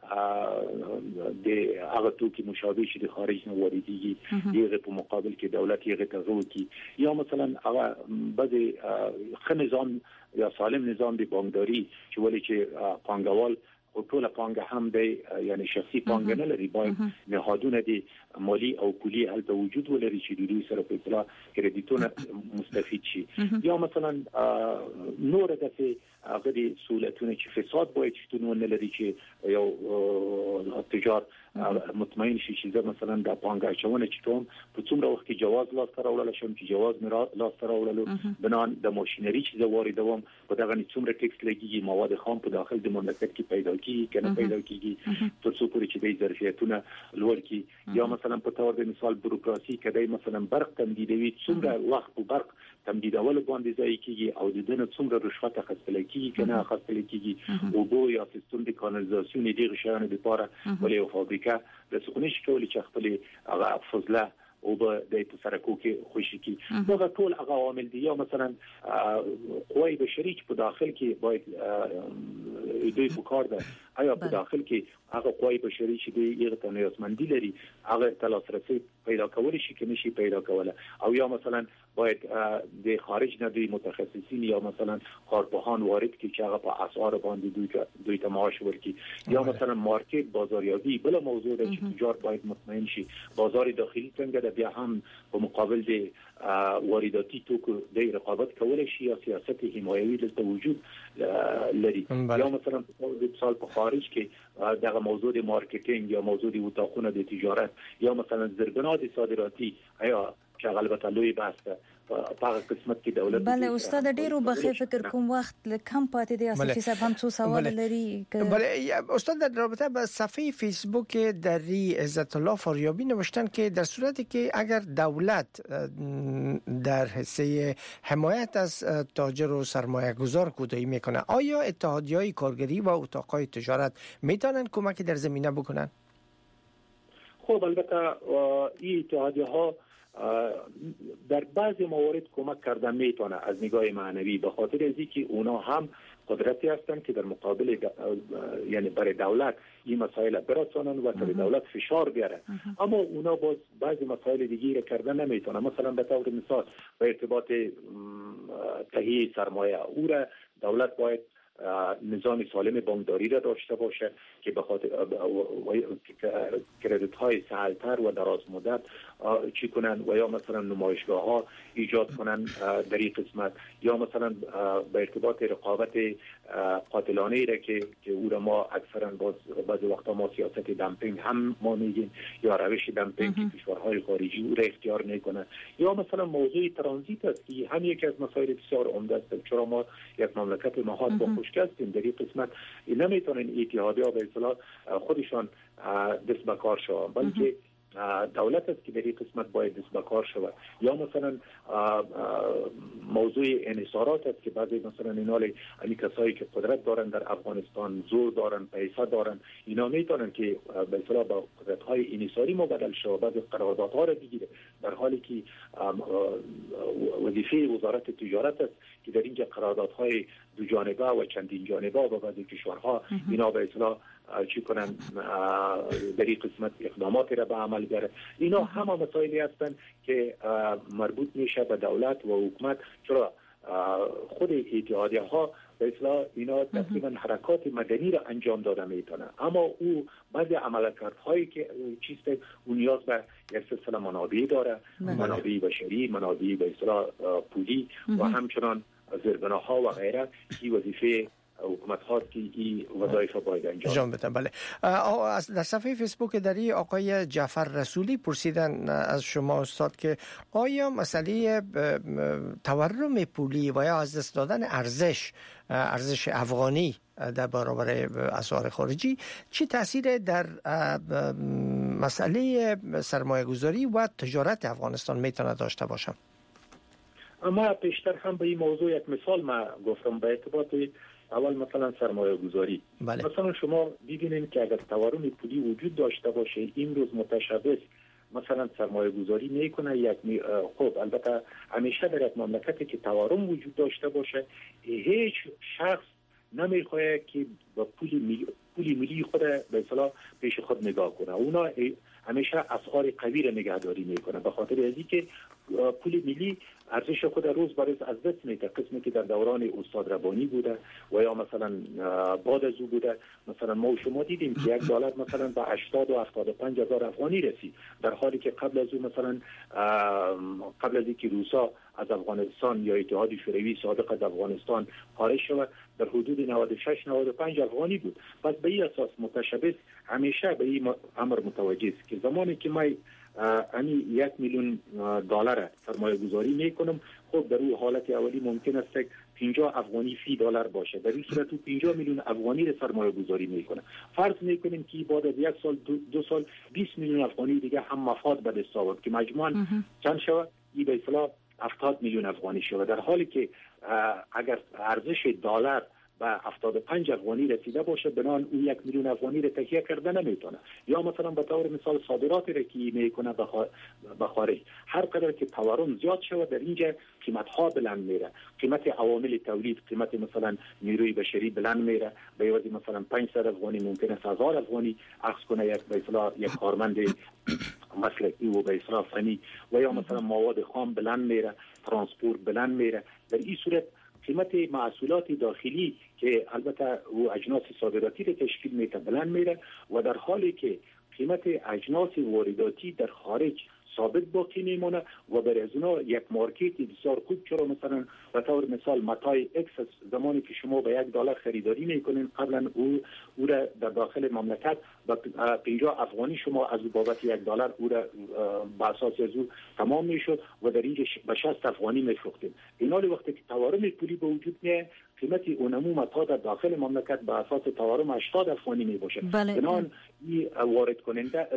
د هغه توکي مشابه چې د خارج نه واردېږي یغه په مقابل کې دولت یغه تغو کې یا مثلا هغه بعضی خ نظام یا سالم نظام د بانکداری چې ولې چې پانګوال خو ټول پانګه هم دی یعنی شخصي پانګه نه لري، باید نهادونه دي مالی او پولی هلته وجود ولري چې دوی سره په اصطلاح کریډیټونه مستفید شي. یا مثلا نور دغه هغه سہولتونه چې فساد باید شتون نه لري چې یو تجار مطمئن شي چې مثلا د پانګه اچونه چې کوم په څومره وخت کې جواز لاس ته راوړل شم چې جواز مې لاس ته راوړل بنان د ماشينري چې واردوم په دغه څومره ټیکس لګي، مواد خام په داخل د مملکت کې پیدا کیږي کنه پیدا کیږي تر څو پورې چې د ظرفیتونه لوړ کی. یا مثلا په تور د مثال بوروکراسي کدی مثلا برق تمدیدوي څومره وخت په برق تمدیدول باندې ځای کیږي او د دنه څومره رشوت اخیستل کیږي کنه اخیستل کیږي او بو یا سیستم د کانالیزاسیون دغه شیانو لپاره ولې فابریکه د سقونیش کولې چې خپل هغه فضله او به د تسرکو کې خوشي کی. دا ټول هغه عوامل دي. یا مثلا قوای بشري په داخل کې باید دوی په کار ده، آیا په داخل کې هغه قوای بشري چې دوی یو ته نیازمندي لري هغه تلاسرسي پیدا کول شي کې نشي پیدا کوله. او یا مثلا باید د خارج نه دوی متخصصین یا مثلا کارپوهان وارد کی چې هغه په اسعار باندې دوی دوی ته معاش ورکړي. یا مثلا مارکت بازاریابی بل موضوع ده چې تجار باید مطمئن شي بازار داخلي څنګه ده، بیا هم په مقابل د وارداتی توکو د رقابت کول شي یا سیاست حمایوي دلته وجود لري. یا مثلا د مثال په خارج کې دغه موضوع د مارکتینګ یا موضوع د اتاقونه د تجارت یا مثلا زربناد صادراتی آیا چې البته لوی بحث ده په قسمت کې دولت. بله استاد ډیرو بخیر فکر کوم وخت کم پاتې دی اساسي صاحب هم څو سوال لري. بله استاد در رابطه با صفحه فیسبوک دری عزت الله فاریابی نوشتن که در صورتی که اگر دولت در حصه حمایت از تاجر و سرمایه گذار کوتاهی میکنه، آیا اتحادیه‌های کارگری و اتاقهای تجارت میتونن کمکی در زمینه بکنن؟ خب البته این اتحادیه ها در بعضی موارد کمک کردن میتونه از نگاه معنوی، به خاطر از اینکه اونا هم قدرتی هستند که در مقابل د... یعنی برای دولت این مسائل برسانن و برای دولت فشار بیاره. اما اونا باز بعضی مسائل دیگه را کردن نمیتونه. مثلا به طور مثال به ارتباط تهیه سرمایه او را دولت باید نظام سالم بانکداری را داشته باشه که به خاطر کردیت های سهل‌تر و دراز مدت چی کنن و یا مثلا نمایشگاه ها ایجاد کنن در این قسمت. یا مثلا به ارتباط رقابت قاتلانه را که که او را ما اکثرا باز بعضی وقتا ما سیاست دمپینگ هم ما میگیم یا روش دمپینگ که کشورهای خارجی او را اختیار نکنه. یا مثلا موضوع ترانزیت است که هم یکی از مسائل بسیار عمده است، چرا ما یک مملکت نهاد با خوشگل هستیم در این قسمت نمیتونن اتحادیه به اصطلاح خودشان دست به کار شوند، بلکه دولت است که در این قسمت باید دست به کار شود. یا مثلا موضوع انحصارات است که بعضی مثلا اینال امی کسایی که قدرت دارن در افغانستان، زور دارن، پیسه دارن، اینا میتونن که به اصطلاح با قدرت‌های انحصاری مبادله شود، بعضی قراردادها را بگیره، در حالی که وظیفه وزارت تجارت است که در اینجا قراردادهای دو جانبه و چندین جانبه با بعضی کشورها اینا به اصطلاح چی کنن در این قسمت اقداماتی را به عمل بیاره. اینا همه مسائلی هستند که مربوط میشه به دولت و حکومت، چرا خود اتحادیه ها به اصطلاح اینا تقریبا حرکات مدنی را انجام داده میتونه، اما او بعضی عملکردهایی که چیست او نیاز به یک سلسله منابع داره، منابع بشری، منابع به اصطلاح پولی و همچنان زیربناها و غیره. این وظیفه حکومت ها که این وظایف باید انجام بدن. بله. در صفحه فیسبوک دری آقای جعفر رسولی پرسیدن از شما استاد که آیا مسئله تورم پولی و یا از دست دادن ارزش ارزش افغانی در برابر اسعار خارجی چه تاثیر در مسئله سرمایه گذاری و تجارت افغانستان میتونه داشته باشه؟ اما پیشتر هم به این موضوع یک مثال ما گفتم به ارتباط اول مثلا سرمایه گذاری. بله. مثلا شما ببینید که اگر تورم پولی وجود داشته باشه امروز متشبث مثلا سرمایه گذاری میکنه یک می... خب البته همیشه در یک مملکتی که تورم وجود داشته باشه هیچ شخص نمیخواد که با پول می... پول ملی خود به اصطلاح پیش خود نگاه کنه. اونا همیشه اسعار قوی را نگهداری میکنه، به خاطر اینکه پول ملی ارزش خود روز به روز از دست میده. قسمی که در دوران استاد ربانی بوده و یا مثلا بعد از او بوده، مثلا ما و شما دیدیم که یک دلار مثلا به هشتاد و هفتاد و پنج هزار افغانی رسید، در حالی که قبل از او مثلا قبل از اینکه روسا از افغانستان یا اتحاد شوروی صادق از افغانستان خارج شود در حدود نود و شش نود و پنج افغانی بود. پس به این اساس متشبث همیشه به این امر متوجه است که زمانی که ما امی یک میلیون دلار سرمایه گذاری میکنم، خب در اون حالت اولی ممکن است که پنجاه افغانی فی دلار باشه، در این صورت پنجاه میلیون افغانی را سرمایه گذاری میکنه. فرض میکنیم که بعد از یک سال دو, دو سال بیست میلیون افغانی دیگه هم مفاد به دست آورد که مجموعاً چند شود؟ این به اصطلاح هفتاد میلیون افغانی شود، در حالی که اگر ارزش دلار به هفتاد و پنج افغانی رسیده باشه بنان اون یک میلیون افغانی را تهیه کرده نمیتونه. یا مثلا به طور مثال صادرات را که میکنه به خارج، هر قدر که تورم زیاد شود در اینجا قیمت ها بلند میره، قیمت عوامل تولید، قیمت مثلا نیروی بشری بلند میره، به عوض مثلا پانصد افغانی ممکن است هزار افغانی عکس کنه یک به اصطلاح یک کارمند مسلکی و به اصطلاح فنی، و یا مثلا مواد خام بلند میره، ترانسپورت بلند میره. در این صورت قیمت محصولات داخلی که البته او اجناس صادراتی را تشکیل میده بلند میره، و در حالی که قیمت اجناس وارداتی در خارج ثابت باقی میمونه و برای از اونا یک مارکت بسیار خوب. چرا مثلا به طور مثال متای اکس زمانی که شما به یک دلار خریداری میکنین قبلا او او را در داخل مملکت با پنجاه افغانی شما از بابت یک دلار او را به اساس از او تمام میشد و در اینجا به شصت افغانی میفروختیم. این حال وقتی که تورم پولی به وجود میاد قیمت اونمو متا در داخل مملکت به اساس تورم هشتاد افغانی می باشه. بنان این وارد کننده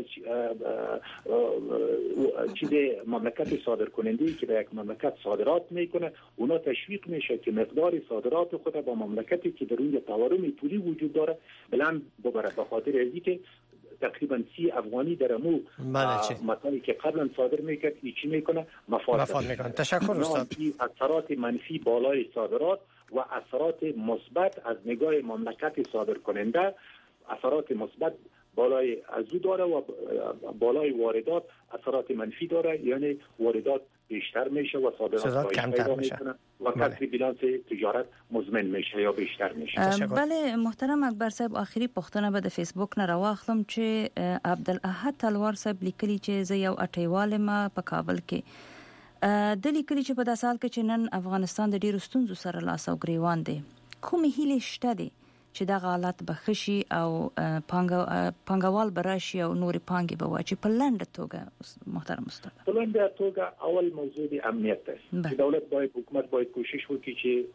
چیز مملکت صادر کننده که به یک مملکت صادرات میکنه اونا تشویق میشه که مقدار صادرات خود با مملکتی که در اون تورم پولی وجود داره بلند ببره، به خاطر ازی که تقریبا سی افغانی در امو مطالی که قبلا صادر میکرد ایچی میکنه مفاد, مفاد میکنه. تشکر استاد. اثرات منفی بالای صادرات و اثرات مثبت از نگاه مملکت صادر کننده، اثرات مثبت بالای از او داره و بالای واردات اثرات منفی داره، یعنی واردات بیشتر میشه و صادرات کمتر میشه و کسری بیلانس تجارت مزمن میشه یا بیشتر میشه. بله محترم اکبر صاحب، آخری پوښتنه به د فیسبوک نه راوخلم چې عبدالاحد تلوار صاحب لیکلی چې زه یو اټیوال ما په کابل کې د لیکلی چې په داسې حال کې چې نن افغانستان د ډیرو ستونزو سره لاس او ګریوان دی، کومې هیلې شته دي چې دا حالت به خشي او پانګوال براشي او نوري پانګي به واچي په لنډه توګه؟ محترم استاد، په لنډه توګه اول موضوع د امنیت دی چې دولت باید حکومت باید کوشش وکړي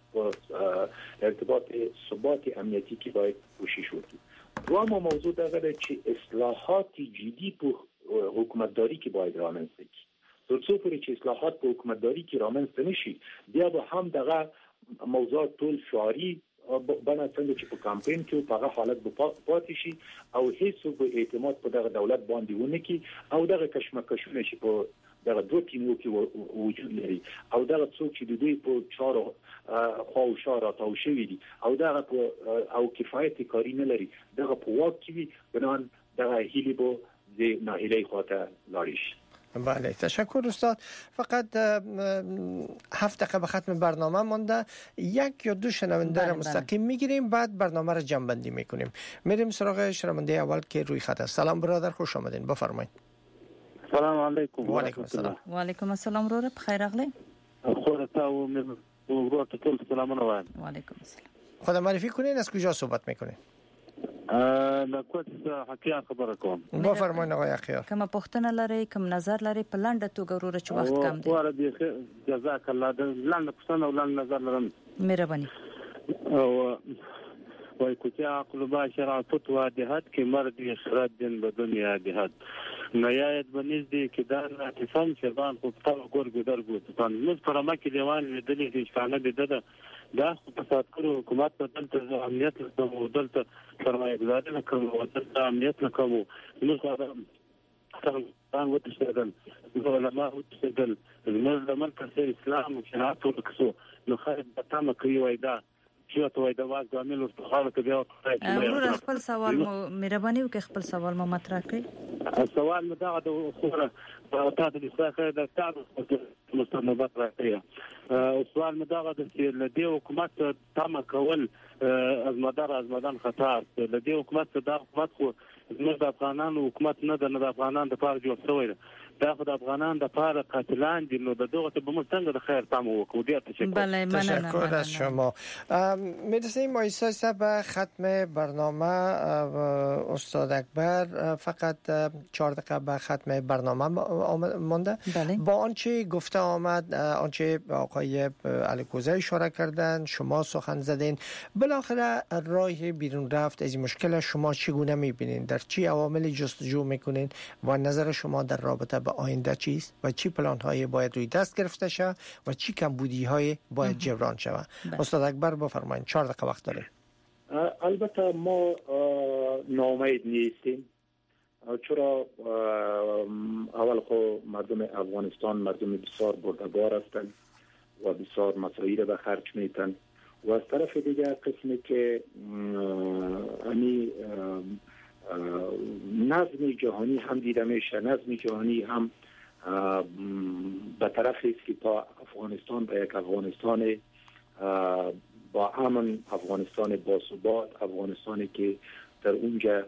چې ارتباط ثبات امنیتی کې باید کوشش وکړي. دوم موضوع دا ده چې اصلاحات جدی په حکومتداري کې باید رامنځته شي. تر څو پورې چې اصلاحات په حکومتداري کې رامنځته نشي بیا به هم دغه موضوع ټول شعاري بنا څنګه چې په کمپاین کې په هغه حالت به پاتې شي او هیڅ به اعتماد په دغه دولت باندې ونه کی او دغه کشمکشونه چې په دغه دوه ټیمو کې وجود لري او دغه څوک چې د دوی په چارو خو او شارا تاو شوی دي او دغه او کفایت کاری نه لري دغه په واک کې بنان دغه هیلی به د ناهیلی خاطر لاریش. بله تشکر استاد. فقط هفت دقیقه به ختم برنامه مونده، یک یا دو شنونده را مستقیم میگیریم بعد برنامه را جمع بندی میکنیم. میریم سراغ شنونده اول که روی خط است. سلام برادر، خوش آمدین، بفرمایید. سلام علیکم. و علیکم السلام. و علیکم السلام رو بخیر اغلی. خودت او ورات ټول سلامونه وایم. و علیکم السلام. خود معرفی کنین، از کجا صحبت میکنین؟ له کوڅ حقیقت خبره کوم. بفرمایئ آقای اخیار. کوم پوښتنه لري، کوم نظر لري په لنډه توګه وروره چې وخت کم دی. واره دی جزاک الله. د لنډه پوښتنه او لنډ نظر لرم. مهرباني. او وای کوڅه عقل با شرافت و دهات کې مرد اخراج دین به دنیا دهات نهایت بنزدې کې دا اتفاق شربان خو په ګور ګدر ګوتان موږ پر ما کې دیوان لیدلې چې څنګه د دا فساد کړو حکومت په دلته امنیت له دلته سرمایه گذاري نه کوي او دلته امنیت نه کوي. موږ څنګه څنګه وتشتغل علماء وتشتغل موږ د مرکز اسلام او شریعت ورکسو نو خیر به تاسو کوي وای دا چې ته وای دا واز د عمل په حاله کې بیا ورور خپل سوال مو مهرباني وکړئ خپل سوال مو مطرح کړئ. سوال مو دا د خوره په تاسو د ښه د تاسو مستندات راځي. او سوال مې دا غواړم چې لدې حکومت تم کول از مدار از مدان خطر لدې حکومت دا حکومت خو زموږ د افغانانو حکومت نه د افغانانو د پاره جوړ شوی دا خو د افغانانو د پاره قاتلان دي نو د دغه ته به موږ څنګه د خیر تام وکړو. ډیر تشکر. بله تشکر از شما. میرسیم آیسا به ختم برنامه. استاد اکبر فقط چهار دقیقه به ختم برنامه مونده. بله. با آنچه گفته آمد، آنچه آقای الکوزی اشاره کردن، شما سخن زدین، بالاخره راه بیرون رفت از این مشکل شما چگونه میبینین؟ در چی عواملی جستجو میکنین و نظر شما در رابطه به آینده چیست و چی پلان های باید روی دست گرفته شود و چی کمبودی های باید جبران شود؟ استاد اکبر بفرمایید، چهار دقیقه وقت داریم. البته ما ناامید نیستیم، چرا اول خو مردم افغانستان مردم بسیار برده‌بار هستند و بسیار مسائل به خرج میتن و از طرف دیگر قسمی که امی نظم جهانی هم دیده میشه، نظم جهانی هم به طرف است که تا افغانستان به یک افغانستان با امن، افغانستان با ثبات، افغانستانی که در اونجا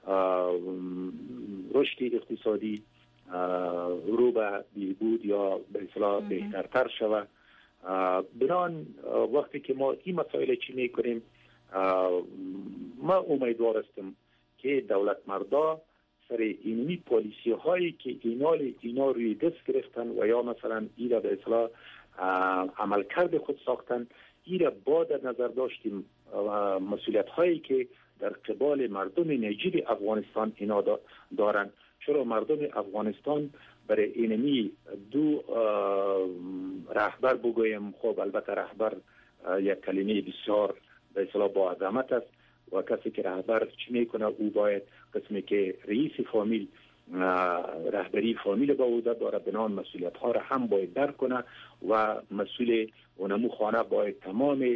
رشد اقتصادی رو به بهبود یا به اصطلاح بهترتر شود. بران وقتی که ما این مسائل چی میکنیم، ما امیدوار هستم که دولت مردا سر اینمی پالیسی هایی که اینال اینا روی دست گرفتن و یا مثلا ایرا به اصطلاح عمل کرده خود ساختن، ایرا با در نظر داشتیم مسئولیت هایی که در قبال مردم نجیب افغانستان اینا دارن. چرا مردم افغانستان برای اینمی دو رهبر بگویم، خب البته رهبر یک کلمه بسیار به اصطلاح با عظمت است و کسی که رهبر چی میکنه او باید قسمی که رئیس فامیل رهبری فامیل با عهده داره بنان مسئولیت ها را هم باید درک کنه و مسئول اونمو خانه باید تمام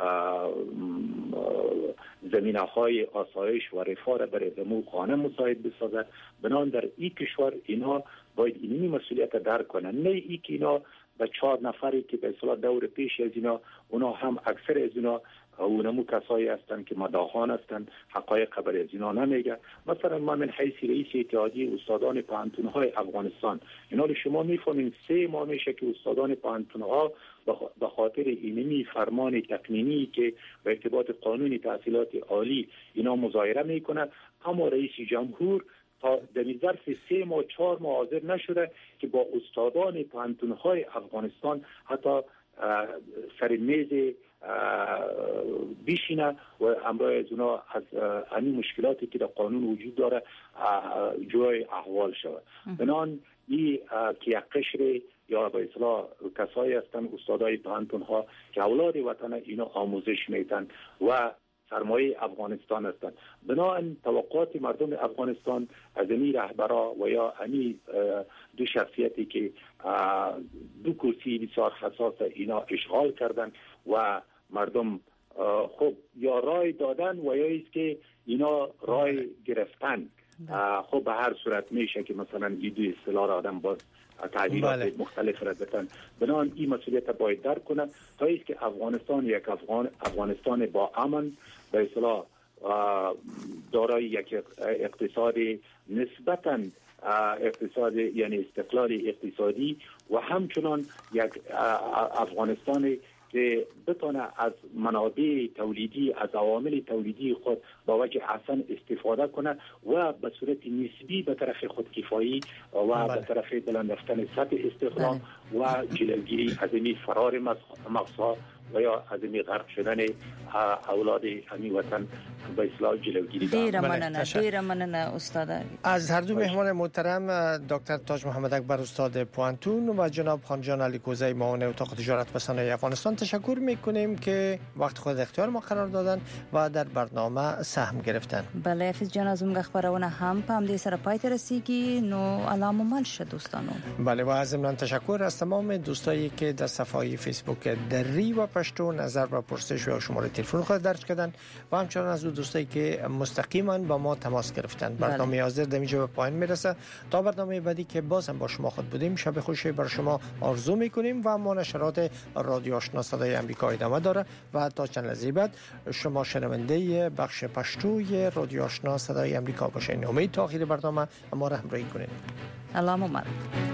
زمینه های آسایش و رفاه را برای زمو خانه مساعد بسازد. بنان در این کشور اینا باید اینی مسئولیت درک کنن، نه ای که اینا به چهار نفری که به اصطلاح دور پیش از اینا اونا هم اکثر از اینا اونمو کسایی هستند که مداخان هستند، حقایق خبر از اینا نمیگه. مثلا ما من حیث رئیس اتحادیه استادان پانتونهای افغانستان، اینا شما میفهمین سه ماه میشه که استادان پانتونها به خاطر اینمی فرمان تقنینی که به ارتباط قانون تحصیلات عالی اینا مظاهره میکنه، اما رئیس جمهور تا در ظرف سه ماه چهار ماه حاضر نشده که با استادان پانتونهای افغانستان حتی سر میز بیشینه و همراه از اونا از همین مشکلاتی که در قانون وجود داره جای احوال شود. بنان این که یک قشر یا به اصطلاح کسایی هستن استادای پانتون ها که اولاد وطن اینا آموزش میتن و سرمایه افغانستان هستند. بنابراین توقعات مردم افغانستان از این رهبرا و یا این دو شخصیتی که دو کرسی بسیار حساس اینا اشغال کردن و مردم خب یا رای دادن و یا است که اینا رای گرفتن. خب به هر صورت میشه که مثلا این دو اصطلاح را آدم باز تعبیرات بله. مختلف را بتن. بنابراین این مسئولیت باید درک کنن تا است که افغانستان یک افغان افغانستان با امن به اصطلاح دارای یک اقتصاد نسبتاً اقتصاد یعنی استقلال اقتصادی و همچنان یک افغانستان که بتونه از منابع تولیدی از عوامل تولیدی خود با وجه احسن استفاده کنه و به صورت نسبی به طرف خودکفایی و به طرف بلند رفتن سطح استخدام و جلوگیری از این فرار مغزها و یا از این غرق شدن اولاد همی وطن به اصلاح جلوگیری دارم. دیر مننه دیر مننه استاد. از هر دو مهمان محترم دکتر تاج محمد اکبر استاد پوانتون و جناب خانجان الکوزی معاون اتاق تجارت و صنایع افغانستان تشکر میکنیم که وقت خود اختیار ما قرار دادن و در برنامه سهم گرفتن. بله افیز جان از اون خبرونه هم پام دې سره پای ته رسیږي نو علامه مل شه دوستانو. بله و از من تشکر از تمام دوستایی که در صفحه فیسبوک دری و پشتو نظر و پرسش و شماره تلفن خود درج کردن و همچنان از اون دوستایی که مستقیما با ما تماس گرفتن. برنامه حاضر در اینجا به پایان میرسه. تا برنامه بعدی که باز هم با شما خود بودیم، شب خوشی بر شما آرزو میکنیم و ما نشرات رادیو آشنا صدای آمریکا ادامه داره و تا چند لحظه بعد شما شنونده بخش پشتوی رادیو آشنا صدای آمریکا باشین. امید تا آخر برنامه ما را همراهی کنید. الله مبارک.